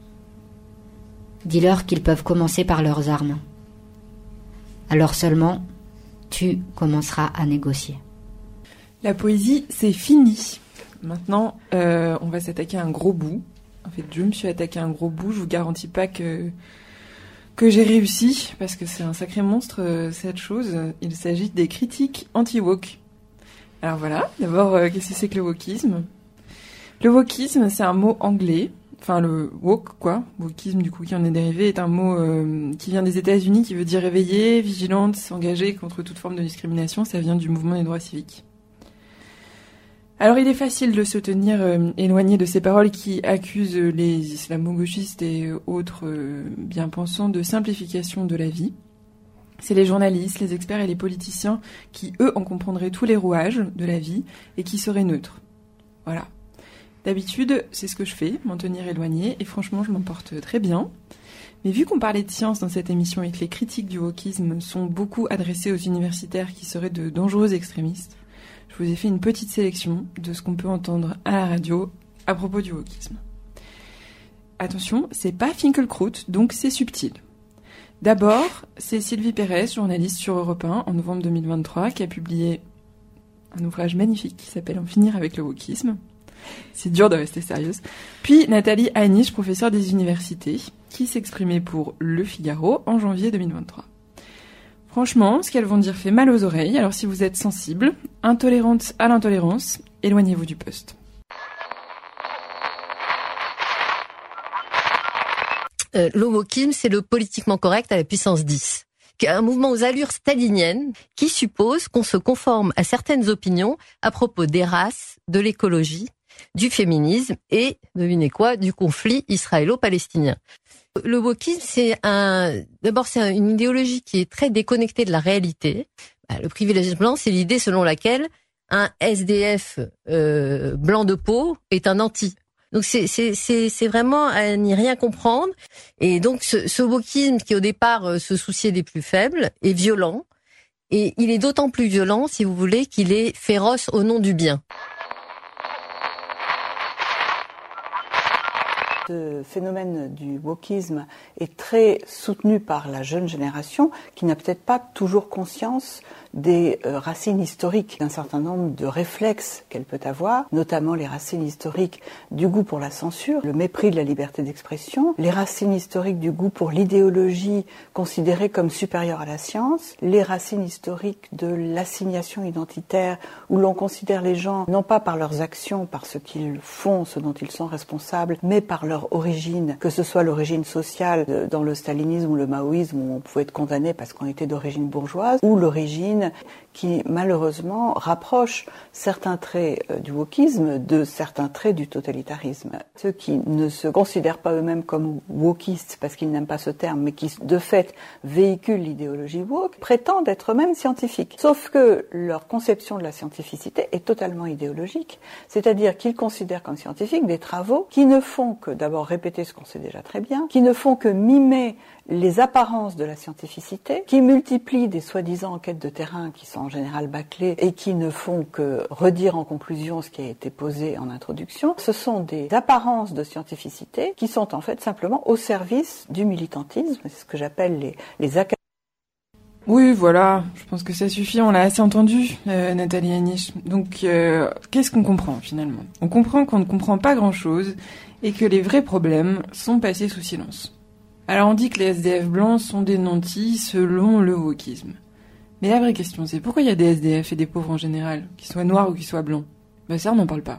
Dis-leur qu'ils peuvent commencer par leurs armes. Alors seulement, tu commenceras à négocier. La poésie, c'est fini. Maintenant, euh, on va s'attaquer à un gros bout. En fait, je me suis attaqué à un gros bout. Je vous garantis pas que... que j'ai réussi, parce que c'est un sacré monstre, euh, cette chose. Il s'agit des critiques anti-woke. Alors voilà, d'abord, euh, qu'est-ce que c'est que le wokisme ? Le wokisme, c'est un mot anglais, enfin le woke, quoi, wokisme du coup qui en est dérivé, est un mot euh, qui vient des États-Unis, qui veut dire éveillé, vigilante, s'engager contre toute forme de discrimination, ça vient du mouvement des droits civiques. Alors il est facile de se tenir euh, éloigné de ces paroles qui accusent les islamo-gauchistes et autres euh, bien-pensants de simplification de la vie. C'est les journalistes, les experts et les politiciens qui, eux, en comprendraient tous les rouages de la vie et qui seraient neutres. Voilà. D'habitude, c'est ce que je fais, m'en tenir éloigné, et franchement, je m'en porte très bien. Mais vu qu'on parlait de science dans cette émission et que les critiques du wokisme sont beaucoup adressées aux universitaires qui seraient de dangereux extrémistes, je vous ai fait une petite sélection de ce qu'on peut entendre à la radio à propos du wokisme. Attention, c'est pas Finkielkraut, donc c'est subtil. D'abord, c'est Sylvie Pérez, journaliste sur Europe un en novembre deux mille vingt-trois, qui a publié un ouvrage magnifique qui s'appelle « En finir avec le wokisme ». C'est dur de rester sérieuse. Puis Nathalie Heinisch, professeure des universités, qui s'exprimait pour Le Figaro en janvier deux mille vingt-trois. Franchement, ce qu'elles vont dire fait mal aux oreilles, alors si vous êtes sensible, intolérante à l'intolérance, éloignez-vous du poste. Euh, le wokisme, c'est le politiquement correct à la puissance dix. Un mouvement aux allures staliniennes qui suppose qu'on se conforme à certaines opinions à propos des races, de l'écologie, du féminisme et, devinez quoi, du conflit israélo-palestinien. Le wokisme, c'est un, d'abord, c'est une idéologie qui est très déconnectée de la réalité. Bah, le privilège blanc, c'est l'idée selon laquelle un S D F euh, blanc de peau est un anti. Donc c'est c'est c'est c'est vraiment à n'y rien comprendre. Et donc ce, ce wokisme qui au départ euh, se souciait des plus faibles est violent. Et il est d'autant plus violent, si vous voulez, qu'il est féroce au nom du bien. Ce phénomène du wokisme est très soutenu par la jeune génération qui n'a peut-être pas toujours conscience des euh, racines historiques, d'un certain nombre de réflexes qu'elle peut avoir, notamment les racines historiques du goût pour la censure, le mépris de la liberté d'expression, les racines historiques du goût pour l'idéologie considérée comme supérieure à la science, les racines historiques de l'assignation identitaire où l'on considère les gens non pas par leurs actions, par ce qu'ils font, ce dont ils sont responsables, mais par leur origine, que ce soit l'origine sociale dans le stalinisme ou le maoïsme où on pouvait être condamné parce qu'on était d'origine bourgeoise, ou l'origine qui malheureusement rapproche certains traits du wokisme de certains traits du totalitarisme. Ceux qui ne se considèrent pas eux-mêmes comme wokistes parce qu'ils n'aiment pas ce terme, mais qui de fait véhiculent l'idéologie woke, prétendent être eux-mêmes scientifiques. Sauf que leur conception de la scientificité est totalement idéologique, c'est-à-dire qu'ils considèrent comme scientifiques des travaux qui ne font que d'abord répéter ce qu'on sait déjà très bien, qui ne font que mimer les apparences de la scientificité, qui multiplient des soi-disant enquêtes de terrain qui sont en général bâclées et qui ne font que redire en conclusion ce qui a été posé en introduction. Ce sont des apparences de scientificité qui sont en fait simplement au service du militantisme, c'est ce que j'appelle les, les académiques. Oui, voilà, je pense que ça suffit, on l'a assez entendu, euh, Nathalie Anish. Donc, euh, qu'est-ce qu'on comprend finalement ? On comprend qu'on ne comprend pas grand-chose et que les vrais problèmes sont passés sous silence. Alors on dit que les S D F blancs sont des nantis selon le wokisme. Mais la vraie question, c'est pourquoi il y a des S D F et des pauvres en général, qu'ils soient noirs ou qu'ils soient blancs ? Ben ça, on n'en parle pas.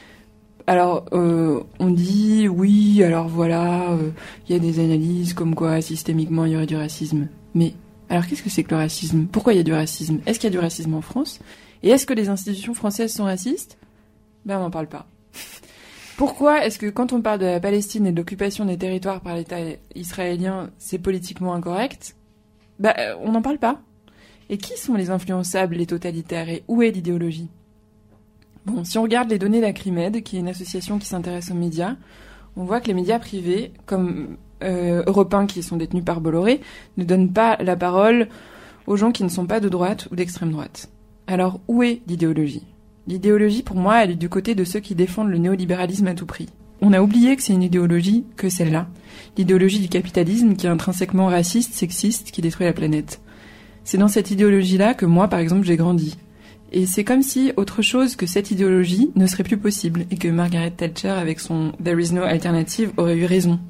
Alors, euh, on dit, oui, alors voilà, il euh, y a des analyses comme quoi, systémiquement, il y aurait du racisme. Mais, alors qu'est-ce que c'est que le racisme ? Pourquoi il y a du racisme ? Est-ce qu'il y a du racisme en France ? Et est-ce que les institutions françaises sont racistes ? Ben, on n'en parle pas. Pourquoi est-ce que quand on parle de la Palestine et de l'occupation des territoires par l'État israélien, c'est politiquement incorrect ? Ben, on n'en parle pas. Et qui sont les influençables, les totalitaires, et où est l'idéologie ? Bon, si on regarde les données d'Acrimed, qui est une association qui s'intéresse aux médias, on voit que les médias privés, comme euh, Europe un, qui sont détenus par Bolloré, ne donnent pas la parole aux gens qui ne sont pas de droite ou d'extrême droite. Alors, où est l'idéologie ? L'idéologie, pour moi, elle est du côté de ceux qui défendent le néolibéralisme à tout prix. On a oublié que c'est une idéologie que celle-là. L'idéologie du capitalisme qui est intrinsèquement raciste, sexiste, qui détruit la planète. C'est dans cette idéologie-là que moi, par exemple, j'ai grandi. Et c'est comme si autre chose que cette idéologie ne serait plus possible et que Margaret Thatcher, avec son « There is no alternative », aurait eu raison.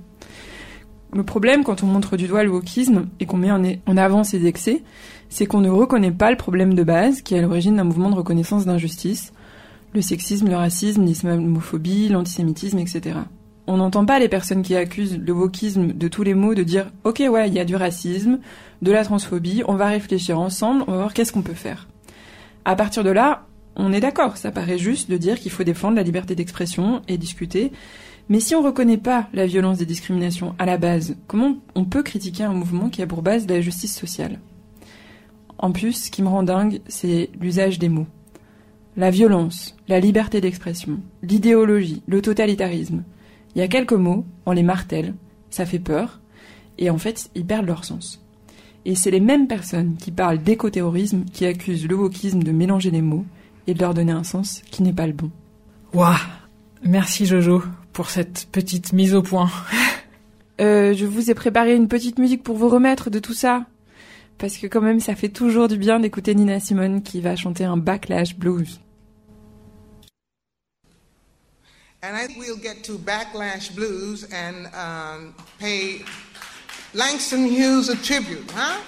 Le problème, quand on montre du doigt le wokisme et qu'on met en avant ses excès, c'est qu'on ne reconnaît pas le problème de base qui est à l'origine d'un mouvement de reconnaissance d'injustice, le sexisme, le racisme, l'islamophobie, l'antisémitisme, et cetera. On n'entend pas les personnes qui accusent le wokisme de tous les maux de dire « Ok, ouais, il y a du racisme, de la transphobie, on va réfléchir ensemble, on va voir qu'est-ce qu'on peut faire ». À partir de là, on est d'accord, ça paraît juste de dire qu'il faut défendre la liberté d'expression et discuter. Mais si on reconnaît pas la violence des discriminations à la base, comment on peut critiquer un mouvement qui a pour base de la justice sociale ? En plus, ce qui me rend dingue, c'est l'usage des mots. La violence, la liberté d'expression, l'idéologie, le totalitarisme. Il y a quelques mots, on les martèle, ça fait peur, et en fait, ils perdent leur sens. Et c'est les mêmes personnes qui parlent d'écoterrorisme qui accusent le wokisme de mélanger les mots et de leur donner un sens qui n'est pas le bon. Waouh, merci Jojo pour cette petite mise au point. euh, je vous ai préparé une petite musique pour vous remettre de tout ça. Parce que quand même, ça fait toujours du bien d'écouter Nina Simone qui va chanter un backlash blues. And I think we'll get to Backlash Blues and um, pay Langston Hughes a tribute, huh?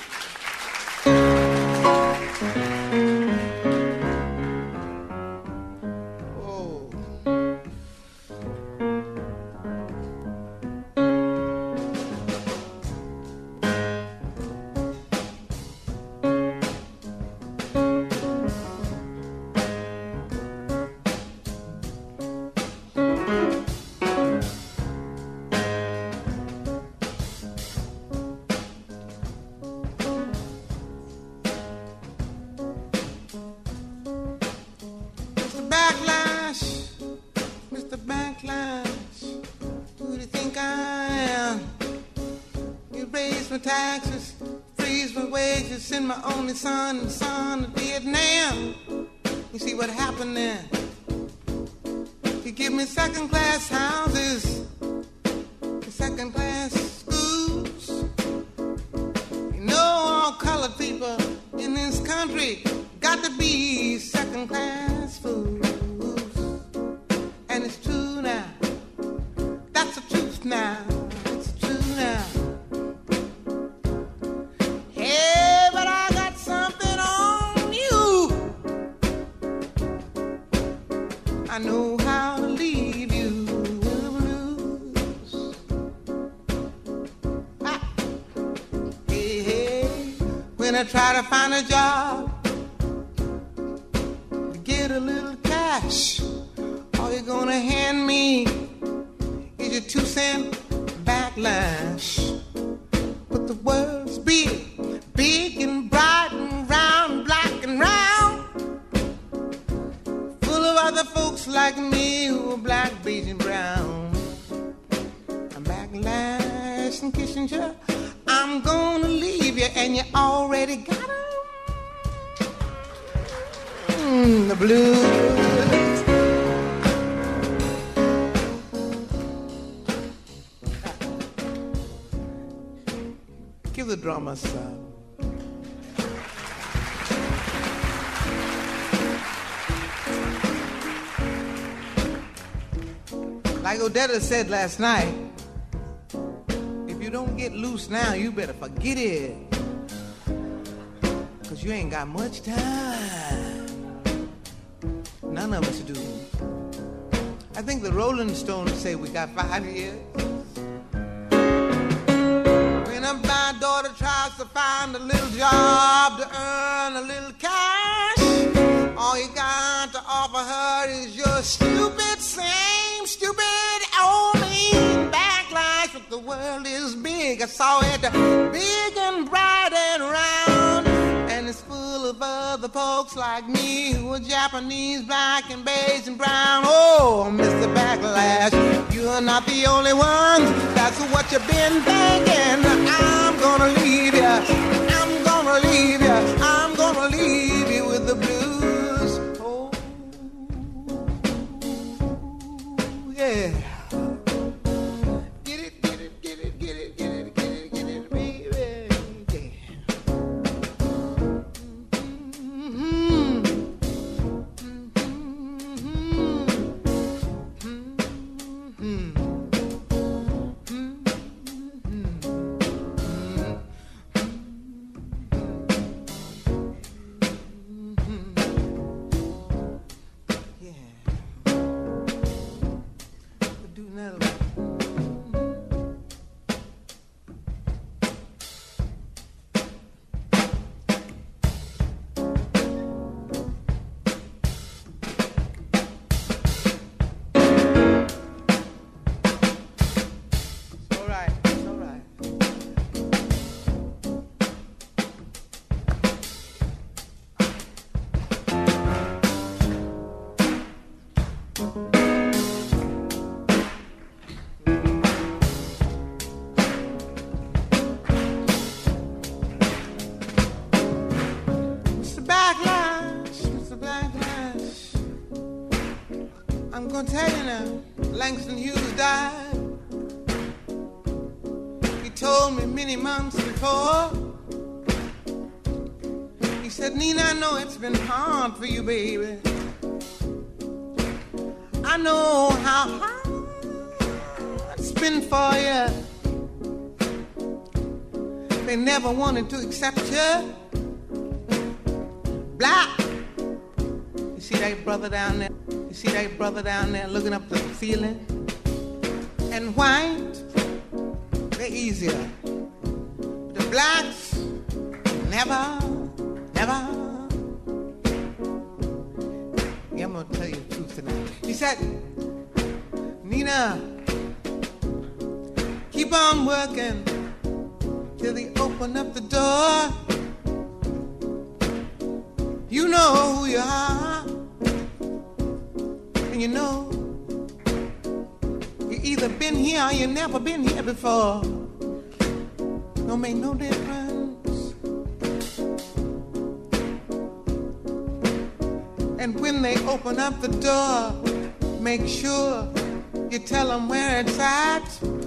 Taxes, freeze my wages, send my only son and son to Vietnam. You see what happened there? You give me second class houses, second class schools. You know all colored people in this country got to be second class fools. And it's true now, that's the truth now. I try to find a job to get a little cash. All you're gonna hand me is your two cent backlash. But the world's big, big and bright and round, black and round, full of other folks like me who are black, beige and brown. I'm Backlash and Kissinger. I'm gonna leave you and you already got 'em. Mm, the blues. Give the drummer some. Like Odetta said last night, if you don't get loose now, you better forget it. Cause you ain't got much time. None of us do. I think the Rolling Stones say we got five years. When my daughter tries to find a little job to earn a little cash, all you got to offer her is your stupid, same stupid old mean backlash. But the world is big, I saw it big and bright and round, and it's full of other folks like me who are Japanese, black and beige and brown. Oh, Mister Backlash, you're not the only one. That's what you've been thinking. I'm gonna leave you. I'm gonna leave you. I'm gonna leave you with the blues. Oh, yeah. Get it, get it, get it, get it, get it, get it, get it, baby. Yeah. I'm gonna tell you now, Langston Hughes died. He told me many months before. He said, Nina, I know it's been hard for you, baby. I know how hard it's been for you. They never wanted to accept you. Black. You see that brother down there? You see that brother down there looking up the ceiling? And white, they're easier. The blacks, never, never. Yeah, I'm gonna tell you the truth tonight. He said, Nina, keep on working till they open up the door. You know who you are. And you know, you either been here or you never been here before. Don't make no difference. And when they open up the door, make sure you tell them where it's at,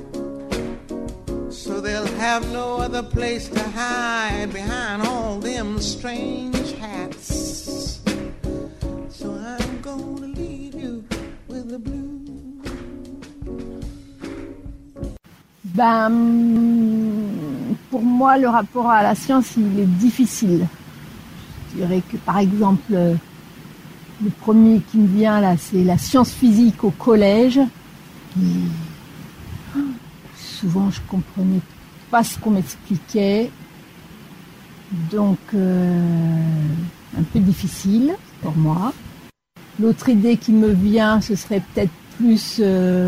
so they'll have no other place to hide behind all them strange hats. So I'm gonna leave you with the blues. Ben, pour moi, le rapport à la science, il est difficile. Je dirais que, par exemple, le premier qui me vient là, c'est la science physique au collège. Et souvent, je comprenais pas ce qu'on m'expliquait, donc euh, un peu difficile pour moi. L'autre idée qui me vient, ce serait peut-être plus euh,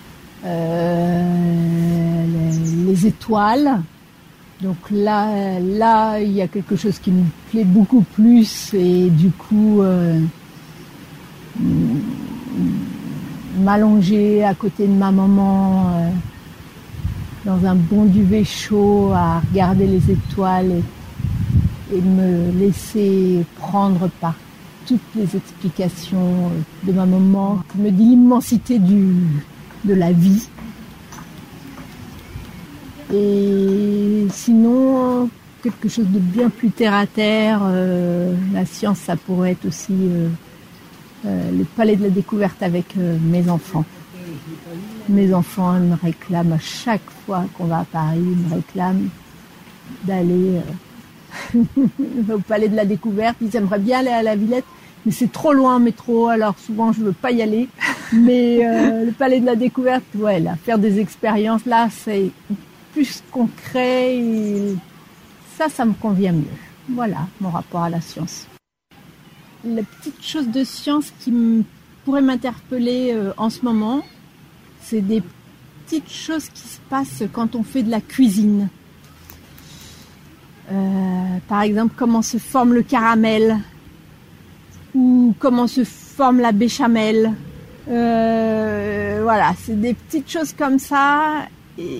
euh, les, les étoiles. Donc là, là, il y a quelque chose qui me plaît beaucoup plus, et du coup, euh, m'allonger à côté de ma maman euh, dans un bon duvet chaud à regarder les étoiles et, et me laisser prendre par toutes les explications de ma maman, qui me dit l'immensité du, de la vie. Et sinon, quelque chose de bien plus terre à terre, euh, la science, ça pourrait être aussi euh, euh, le palais de la découverte avec euh, mes enfants. Mes enfants ils me réclament à chaque fois qu'on va à Paris, ils me réclament d'aller euh, au Palais de la Découverte. Ils aimeraient bien aller à la Villette, mais c'est trop loin en métro, alors souvent je veux pas y aller. Mais euh, le Palais de la Découverte, ouais, là, faire des expériences, là, c'est plus concret. Et ça, ça me convient mieux. Voilà mon rapport à la science. La petite chose de science qui m- pourrait m'interpeller euh, en ce moment, c'est des petites choses qui se passent quand on fait de la cuisine. Euh, par exemple, comment se forme le caramel ou comment se forme la béchamel. Euh, voilà, c'est des petites choses comme ça et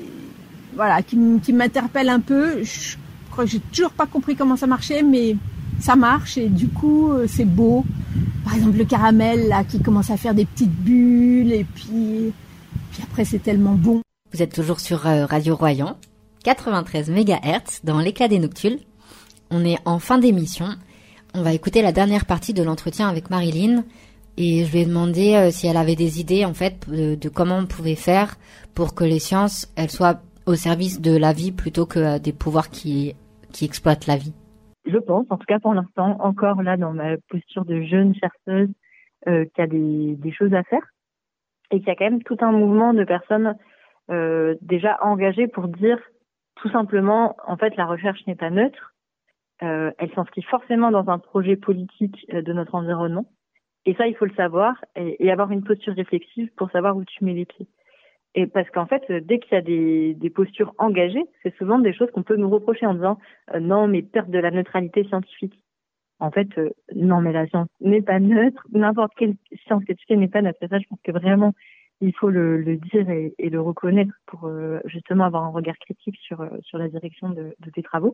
voilà qui, m- qui m'interpellent un peu. Je crois que j'ai toujours pas compris comment ça marchait, mais ça marche et du coup c'est beau. Par exemple le caramel là qui commence à faire des petites bulles et puis puis après c'est tellement bon. Vous êtes toujours sur euh, Radio Royan, quatre-vingt-treize mégahertz dans l'éclat des noctules. On est en fin d'émission. On va écouter la dernière partie de l'entretien avec Marilyn et je lui ai demandé euh, si elle avait des idées en fait de, de comment on pouvait faire pour que les sciences elles soient au service de la vie plutôt que euh, des pouvoirs qui qui exploitent la vie. Je pense, en tout cas pour l'instant, encore là dans ma posture de jeune chercheuse, euh, qu'il y a des, des choses à faire et qu'il y a quand même tout un mouvement de personnes euh, déjà engagées pour dire tout simplement, en fait, la recherche n'est pas neutre, euh, elle s'inscrit forcément dans un projet politique euh, de notre environnement et ça, il faut le savoir et, et avoir une posture réflexive pour savoir où tu mets les pieds. Et parce qu'en fait, dès qu'il y a des, des postures engagées, c'est souvent des choses qu'on peut nous reprocher en disant euh, non, mais perte de la neutralité scientifique. En fait, euh, non, mais la science n'est pas neutre. N'importe quelle science que tu fais n'est pas neutre. Et ça, je pense que vraiment, il faut le, le dire et, et le reconnaître pour euh, justement avoir un regard critique sur euh, sur la direction de, de tes travaux.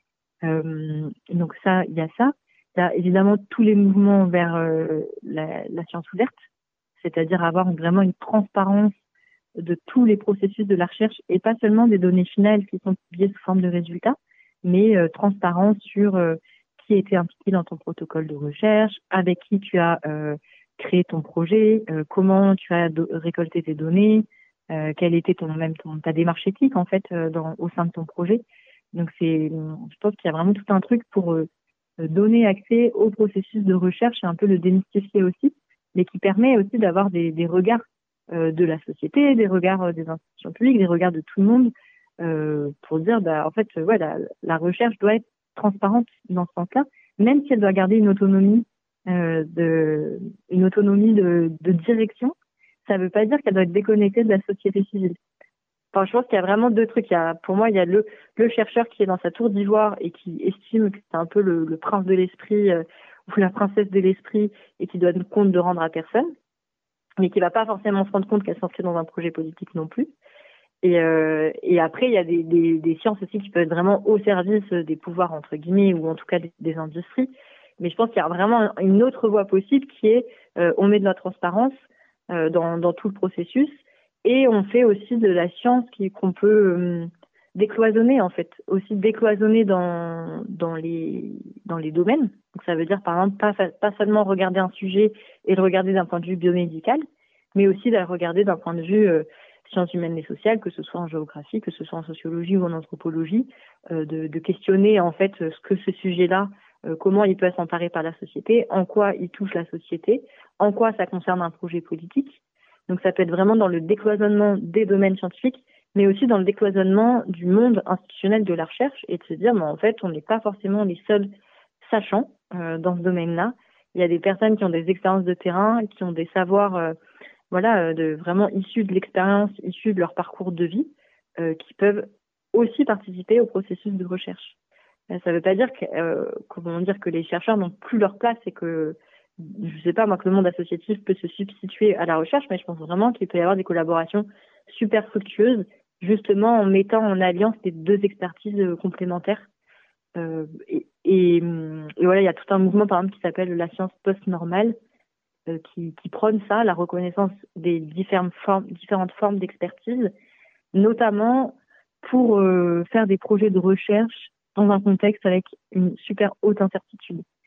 Euh, donc ça, il y a ça. Il y a évidemment tous les mouvements vers euh, la, la science ouverte, c'est-à-dire avoir vraiment une transparence de tous les processus de la recherche et pas seulement des données finales qui sont publiées sous forme de résultats, mais euh, transparence sur euh, qui était impliqué dans ton protocole de recherche, avec qui tu as euh, créé ton projet, euh, comment tu as do- récolté tes données, euh, quelle était ton même ton, ta démarche éthique en fait euh, dans, au sein de ton projet. Donc c'est, je pense qu'il y a vraiment tout un truc pour euh, donner accès au processus de recherche et un peu le démystifier aussi, mais qui permet aussi d'avoir des, des regards Euh, de la société, des regards euh, des institutions publiques, des regards de tout le monde, euh, pour dire, bah, en fait, euh, ouais, la, la recherche doit être transparente dans ce sens-là, même si elle doit garder une autonomie, euh, de, une autonomie de, de direction. Ça ne veut pas dire qu'elle doit être déconnectée de la société civile. Enfin, je pense qu'il y a vraiment deux trucs. Il y a, pour moi, il y a le, le chercheur qui est dans sa tour d'ivoire et qui estime que c'est un peu le, le prince de l'esprit euh, ou la princesse de l'esprit et qui doit ne compte de rendre à personne, mais qui va pas forcément se rendre compte qu'elle s'inscrit dans un projet politique non plus. Et, euh, et après, il y a des, des, des sciences aussi qui peuvent être vraiment au service des pouvoirs, entre guillemets, ou en tout cas des, des industries. Mais je pense qu'il y a vraiment une autre voie possible qui est, euh, on met de la transparence euh, dans, dans tout le processus et on fait aussi de la science qui, qu'on peut euh, décloisonner, en fait. Aussi décloisonner dans, dans, les, dans les domaines. Donc ça veut dire, par exemple, pas, pas seulement regarder un sujet et le regarder d'un point de vue biomédical, mais aussi de le regarder d'un point de vue euh, sciences humaines et sociales, que ce soit en géographie, que ce soit en sociologie ou en anthropologie, euh, de, de questionner en fait ce que ce sujet-là, euh, comment il peut s'emparer par la société, en quoi il touche la société, en quoi ça concerne un projet politique. Donc ça peut être vraiment dans le décloisonnement des domaines scientifiques, mais aussi dans le décloisonnement du monde institutionnel de la recherche et de se dire, mais en fait, on n'est pas forcément les seuls sachants euh, dans ce domaine-là. Il y a des personnes qui ont des expériences de terrain, qui ont des savoirs euh, voilà, euh, de, vraiment issus de l'expérience, issus de leur parcours de vie, euh, qui peuvent aussi participer au processus de recherche. Euh, ça ne veut pas dire que, euh, comment dire, que les chercheurs n'ont plus leur place et que, je ne sais pas, moi, que le monde associatif peut se substituer à la recherche, mais je pense vraiment qu'il peut y avoir des collaborations super fructueuses, justement en mettant en alliance les deux expertises euh, complémentaires. Euh, et, et, et voilà, il y a tout un mouvement, par exemple, qui s'appelle la science post-normale, euh, qui, qui prône ça, la reconnaissance des différentes formes, différentes formes d'expertise, notamment pour euh, faire des projets de recherche dans un contexte avec une super haute incertitude.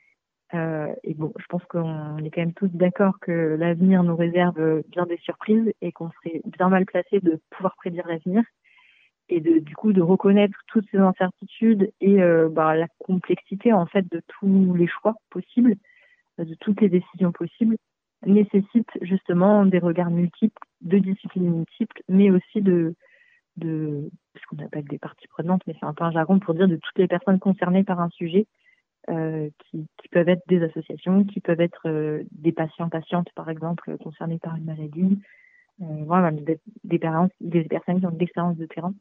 Euh, et bon, je pense qu'on est quand même tous d'accord que l'avenir nous réserve bien des surprises et qu'on serait bien mal placé de pouvoir prédire l'avenir et de, du coup de reconnaître toutes ces incertitudes et euh, bah, la complexité en fait de tous les choix possibles, de toutes les décisions possibles, nécessite justement des regards multiples, de disciplines multiples, mais aussi de, de ce qu'on appelle des parties prenantes, mais c'est un peu un jargon pour dire de toutes les personnes concernées par un sujet. Euh, qui, qui peuvent être des associations, qui peuvent être euh, des patients, patientes, par exemple, euh, concernés par une maladie, euh, voilà, des, des, parents, des personnes qui ont de l'expérience de terrain.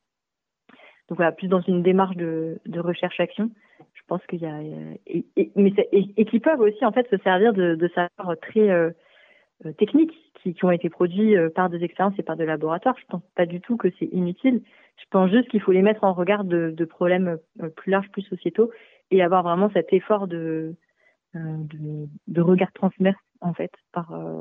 Donc voilà, plus dans une démarche de, de recherche-action, je pense qu'il y a... Et, et, mais et, et qui peuvent aussi, en fait, se servir de, de savoirs très euh, techniques qui, qui ont été produits euh, par des expériences et par des laboratoires. Je pense pas du tout que c'est inutile. Je pense juste qu'il faut les mettre en regard de, de problèmes euh, plus larges, plus sociétaux, et avoir vraiment cet effort de, euh, de, de regard transverse, en fait, par, euh,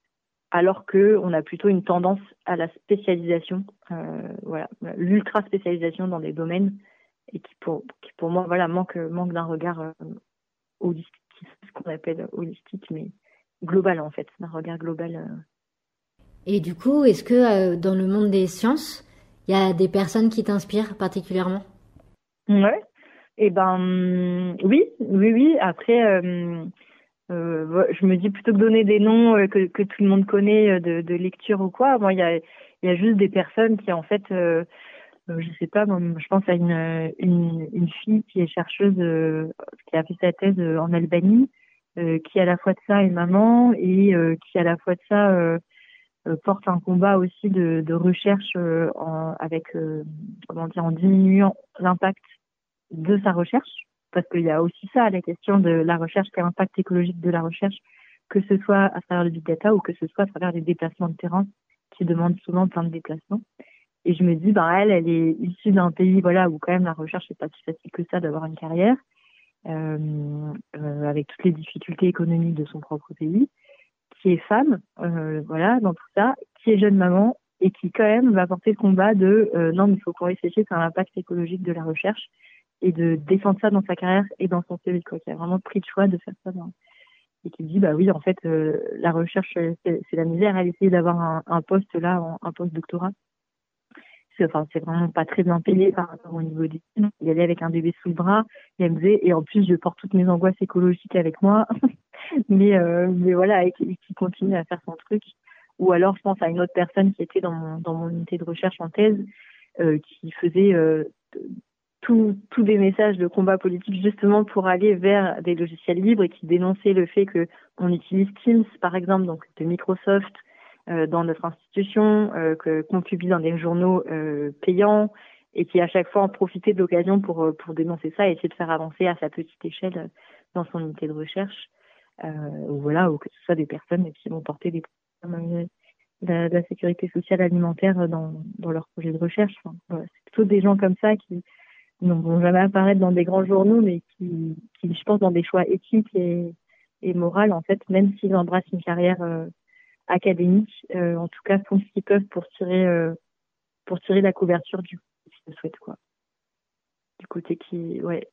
alors qu'on a plutôt une tendance à la spécialisation, euh, voilà, l'ultra-spécialisation dans des domaines, et qui pour, qui pour moi voilà, manque, manque d'un regard euh, holistique, ce qu'on appelle holistique, mais global, en fait, d'un regard global. Euh. Et du coup, est-ce que euh, dans le monde des sciences, il y a des personnes qui t'inspirent particulièrement ? Ouais. Eh ben oui, oui, oui. Après, euh, euh, je me dis plutôt que donner des noms euh, que, que tout le monde connaît de, de lecture ou quoi. Moi, il y a, il y a juste des personnes qui, en fait, euh, je sais pas. Moi, je pense à une, une, une fille qui est chercheuse, euh, qui a fait sa thèse en Albanie, euh, qui à la fois de ça est maman et euh, qui à la fois de ça euh, euh, porte un combat aussi de, de recherche euh, en, avec, euh, comment dire, en diminuant l'impact de sa recherche, parce qu'il y a aussi ça, la question de la recherche, quel impact écologique de la recherche, que ce soit à travers le big data ou que ce soit à travers les déplacements de terrain qui demandent souvent plein de déplacements. Et je me dis, ben elle, elle est issue d'un pays, voilà, où quand même la recherche n'est pas si facile que ça d'avoir une carrière, euh, euh, avec toutes les difficultés économiques de son propre pays, qui est femme, euh, voilà, dans tout ça, qui est jeune maman et qui quand même va porter le combat de euh, non, mais il faut qu'on réfléchisse à l'impact écologique de la recherche et de défendre ça dans sa carrière et dans son C V, quoi, qui a vraiment pris le choix de faire ça dans... et qui dit bah oui, en fait euh, la recherche c'est, c'est la misère, elle essaye d'avoir un, un poste là, un post doctorat, c'est, enfin c'est vraiment pas très bien payé par rapport au niveau des études. Il allait avec un bébé sous le bras et elle me disait, et en plus je porte toutes mes angoisses écologiques avec moi mais euh, mais voilà, et qui, qui continue à faire son truc. Ou alors je pense à une autre personne qui était dans mon dans mon unité de recherche en thèse, euh, qui faisait euh, Tous tout des messages de combat politique justement pour aller vers des logiciels libres et qui dénonçaient le fait que on utilise Teams par exemple, donc de Microsoft, euh, dans notre institution, euh, que qu'on publie dans des journaux euh, payants, et qui à chaque fois en profitait de l'occasion pour pour dénoncer ça et essayer de faire avancer à sa petite échelle dans son unité de recherche, euh, ou voilà, ou que ce soit des personnes qui vont porter des problèmes de la, de la sécurité sociale alimentaire dans dans leur projet de recherche. Enfin, voilà, c'est plutôt des gens comme ça qui ne vont jamais apparaître dans des grands journaux, mais qui, qui je pense, dans des choix éthiques et, et moraux, en fait, même s'ils embrassent une carrière euh, académique, euh, en tout cas, font ce qu'ils peuvent pour tirer, euh, pour tirer la couverture du qu'ils le souhaitent, quoi. Du côté qui, ouais.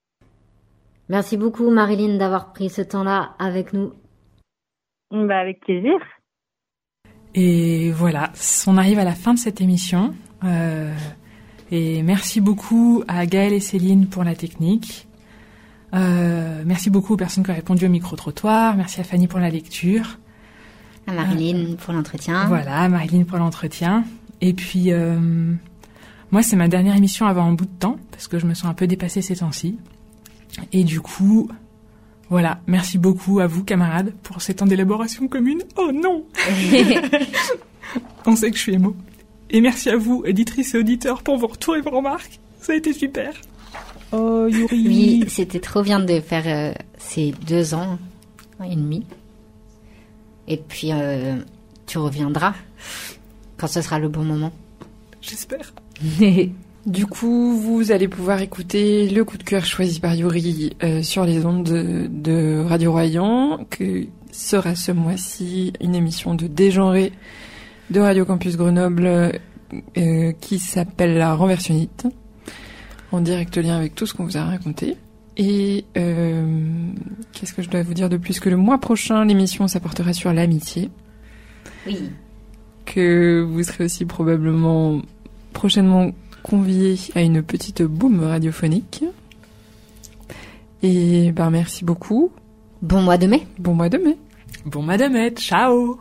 Merci beaucoup, Marilyn, d'avoir pris ce temps-là avec nous. Bah, avec plaisir. Et voilà, on arrive à la fin de cette émission. Euh... Et merci beaucoup à Gaëlle et Céline pour la technique. Euh, merci beaucoup aux personnes qui ont répondu au micro-trottoir. Merci à Fanny pour la lecture. À Marilyn euh, pour l'entretien. Voilà, à Marilyn pour l'entretien. Et puis, euh, moi, c'est ma dernière émission avant un bout de temps, parce que je me sens un peu dépassée ces temps-ci. Et du coup, voilà, merci beaucoup à vous, camarades, pour ces temps d'élaboration commune. Oh non. On sait que je suis émo. Et merci à vous, éditrices et auditeurs, pour vos retours et vos remarques. Ça a été super. Oh, Yuri. Oui, c'était trop bien de faire euh, ces deux ans et demi. Et puis, euh, tu reviendras quand ce sera le bon moment. J'espère. Du coup, vous allez pouvoir écouter le coup de cœur choisi par Yuri euh, sur les ondes de, de Radio Royan, que sera ce mois-ci une émission de dégenré de Radio Campus Grenoble euh, qui s'appelle La Renversionnite, en direct lien avec tout ce qu'on vous a raconté. Et euh, qu'est-ce que je dois vous dire de plus que le mois prochain, l'émission s'apportera sur l'amitié. Oui. Que vous serez aussi probablement prochainement conviés à une petite boum radiophonique. Et ben merci beaucoup. Bon mois de mai. Bon mois de mai. Bon mois de mai. Ciao.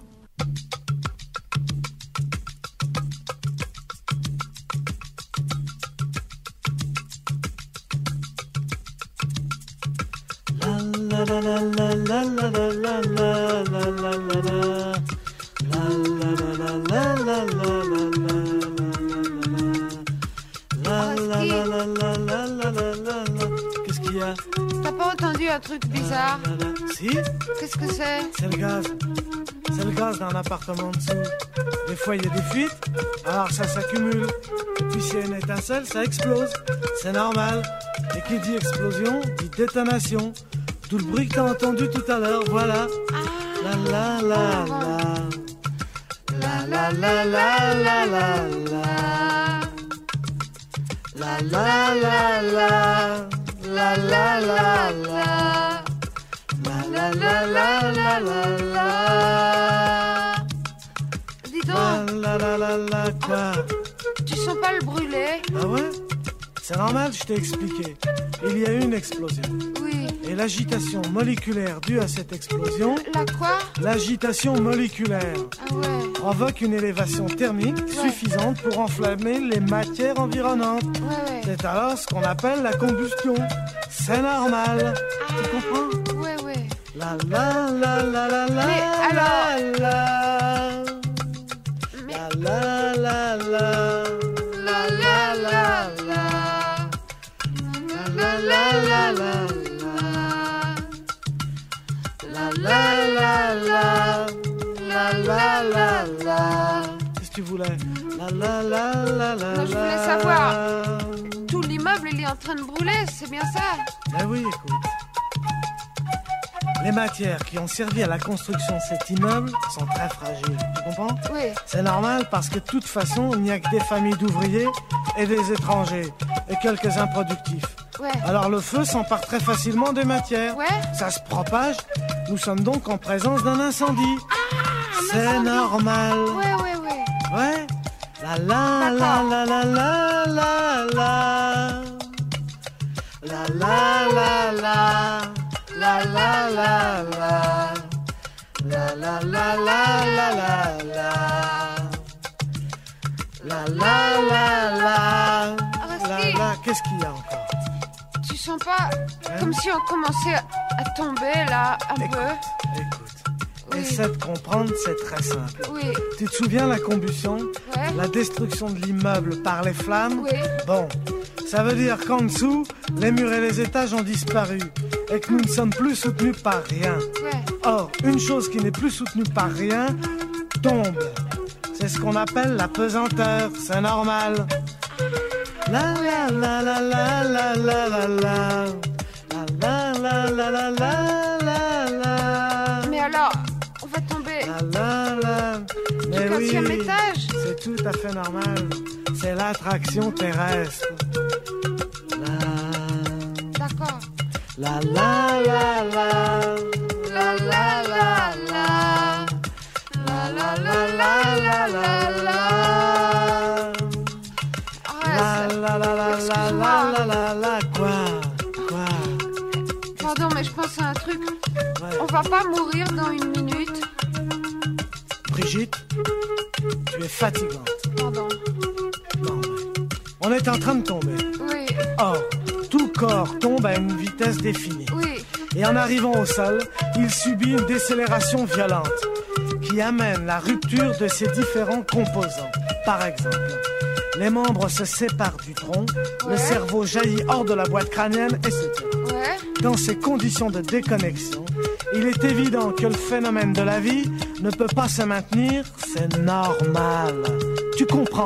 La la la la la la la la la la la la. La la la la la la la la. La la la la la la la la la. Qu'est-ce qu'il y a? T'as pas entendu un truc bizarre? Si? Qu'est-ce que c'est? C'est le gaz. C'est le gaz d'un appartement en dessous. Des fois il y a des fuites, alors ça s'accumule. Et puis s'il y a une étincelle, ça explose. C'est normal. Et qui dit explosion, dit détonation. Tout le bruit que t'as entendu tout à l'heure, voilà. La la la la. La la la la la la la. La la la la. La la la la. La la la la la la la. Dis donc. La la la la quoi? Tu sens pas le brûler? Ah ouais? C'est normal, je t'ai expliqué. Il y a eu une explosion. Oui. Et l'agitation moléculaire due à cette explosion... La quoi? L'agitation moléculaire. Ah ouais. Provoque une élévation thermique ouais. suffisante pour enflammer les matières environnantes. Ouais, ouais. C'est alors ce qu'on appelle la combustion. C'est normal. Ah. Tu comprends? Ouais, ouais. La la la la la la. Mais alors... La la. Mais... La la la la. La la la la. La la la la. La la la la. La la la la. Qu'est-ce que tu voulais? La la la la la. Moi, je voulais savoir. Tout l'immeuble, il est en train de brûler, c'est bien ça? Ben oui, écoute. Les matières qui ont servi à la construction de cet immeuble sont très fragiles. Tu comprends? Oui. C'est normal parce que de toute façon, il n'y a que des familles d'ouvriers et des étrangers et quelques improductifs. Ouais. Alors le feu s'empare très facilement des matières. Ouais. Ça se propage. Nous sommes donc en présence d'un incendie. Ah, c'est normal. Ouais, ouais, ouais. Ouais. La la la la la la la la. La la la la. La la la la. La la la la la la la. La la la la. La la. Qu'est-ce qu'il y a encore? Tu sens pas hein? Comme si on commençait à tomber là un écoute, peu? Écoute. Oui. Essaie de comprendre, c'est très simple. Oui. Tu te souviens la combustion? Ouais. La destruction de l'immeuble par les flammes? Oui. Bon, ça veut dire qu'en dessous, les murs et les étages ont disparu et que nous ne sommes plus soutenus par rien. Ouais. Or, une chose qui n'est plus soutenue par rien tombe. C'est ce qu'on appelle la pesanteur, c'est normal. La la la la la la la la la. La la la la la la la. Mais alors, on va tomber la la la. du Mais quinzième oui, étage? c'est tout à fait normal. C'est l'attraction terrestre. La... D'accord. La la la la. La la la la. La la la la la la la. La la la la la la la la la. Quoi? Quoi? Pardon, mais je pense à un truc. Ouais. On va pas mourir dans une minute? Brigitte, tu es fatigante. Pardon. Non, on est en train de tomber. Oui. Or, tout corps tombe à une vitesse définie. Oui. Et en arrivant au sol, il subit une décélération violente qui amène la rupture de ses différents composants. Par exemple, les membres se séparent du tronc, ouais. Le cerveau jaillit hors de la boîte crânienne, et cetera. Ouais. Dans ces conditions de déconnexion, il est évident que le phénomène de la vie ne peut pas se maintenir, c'est normal. Tu comprends ?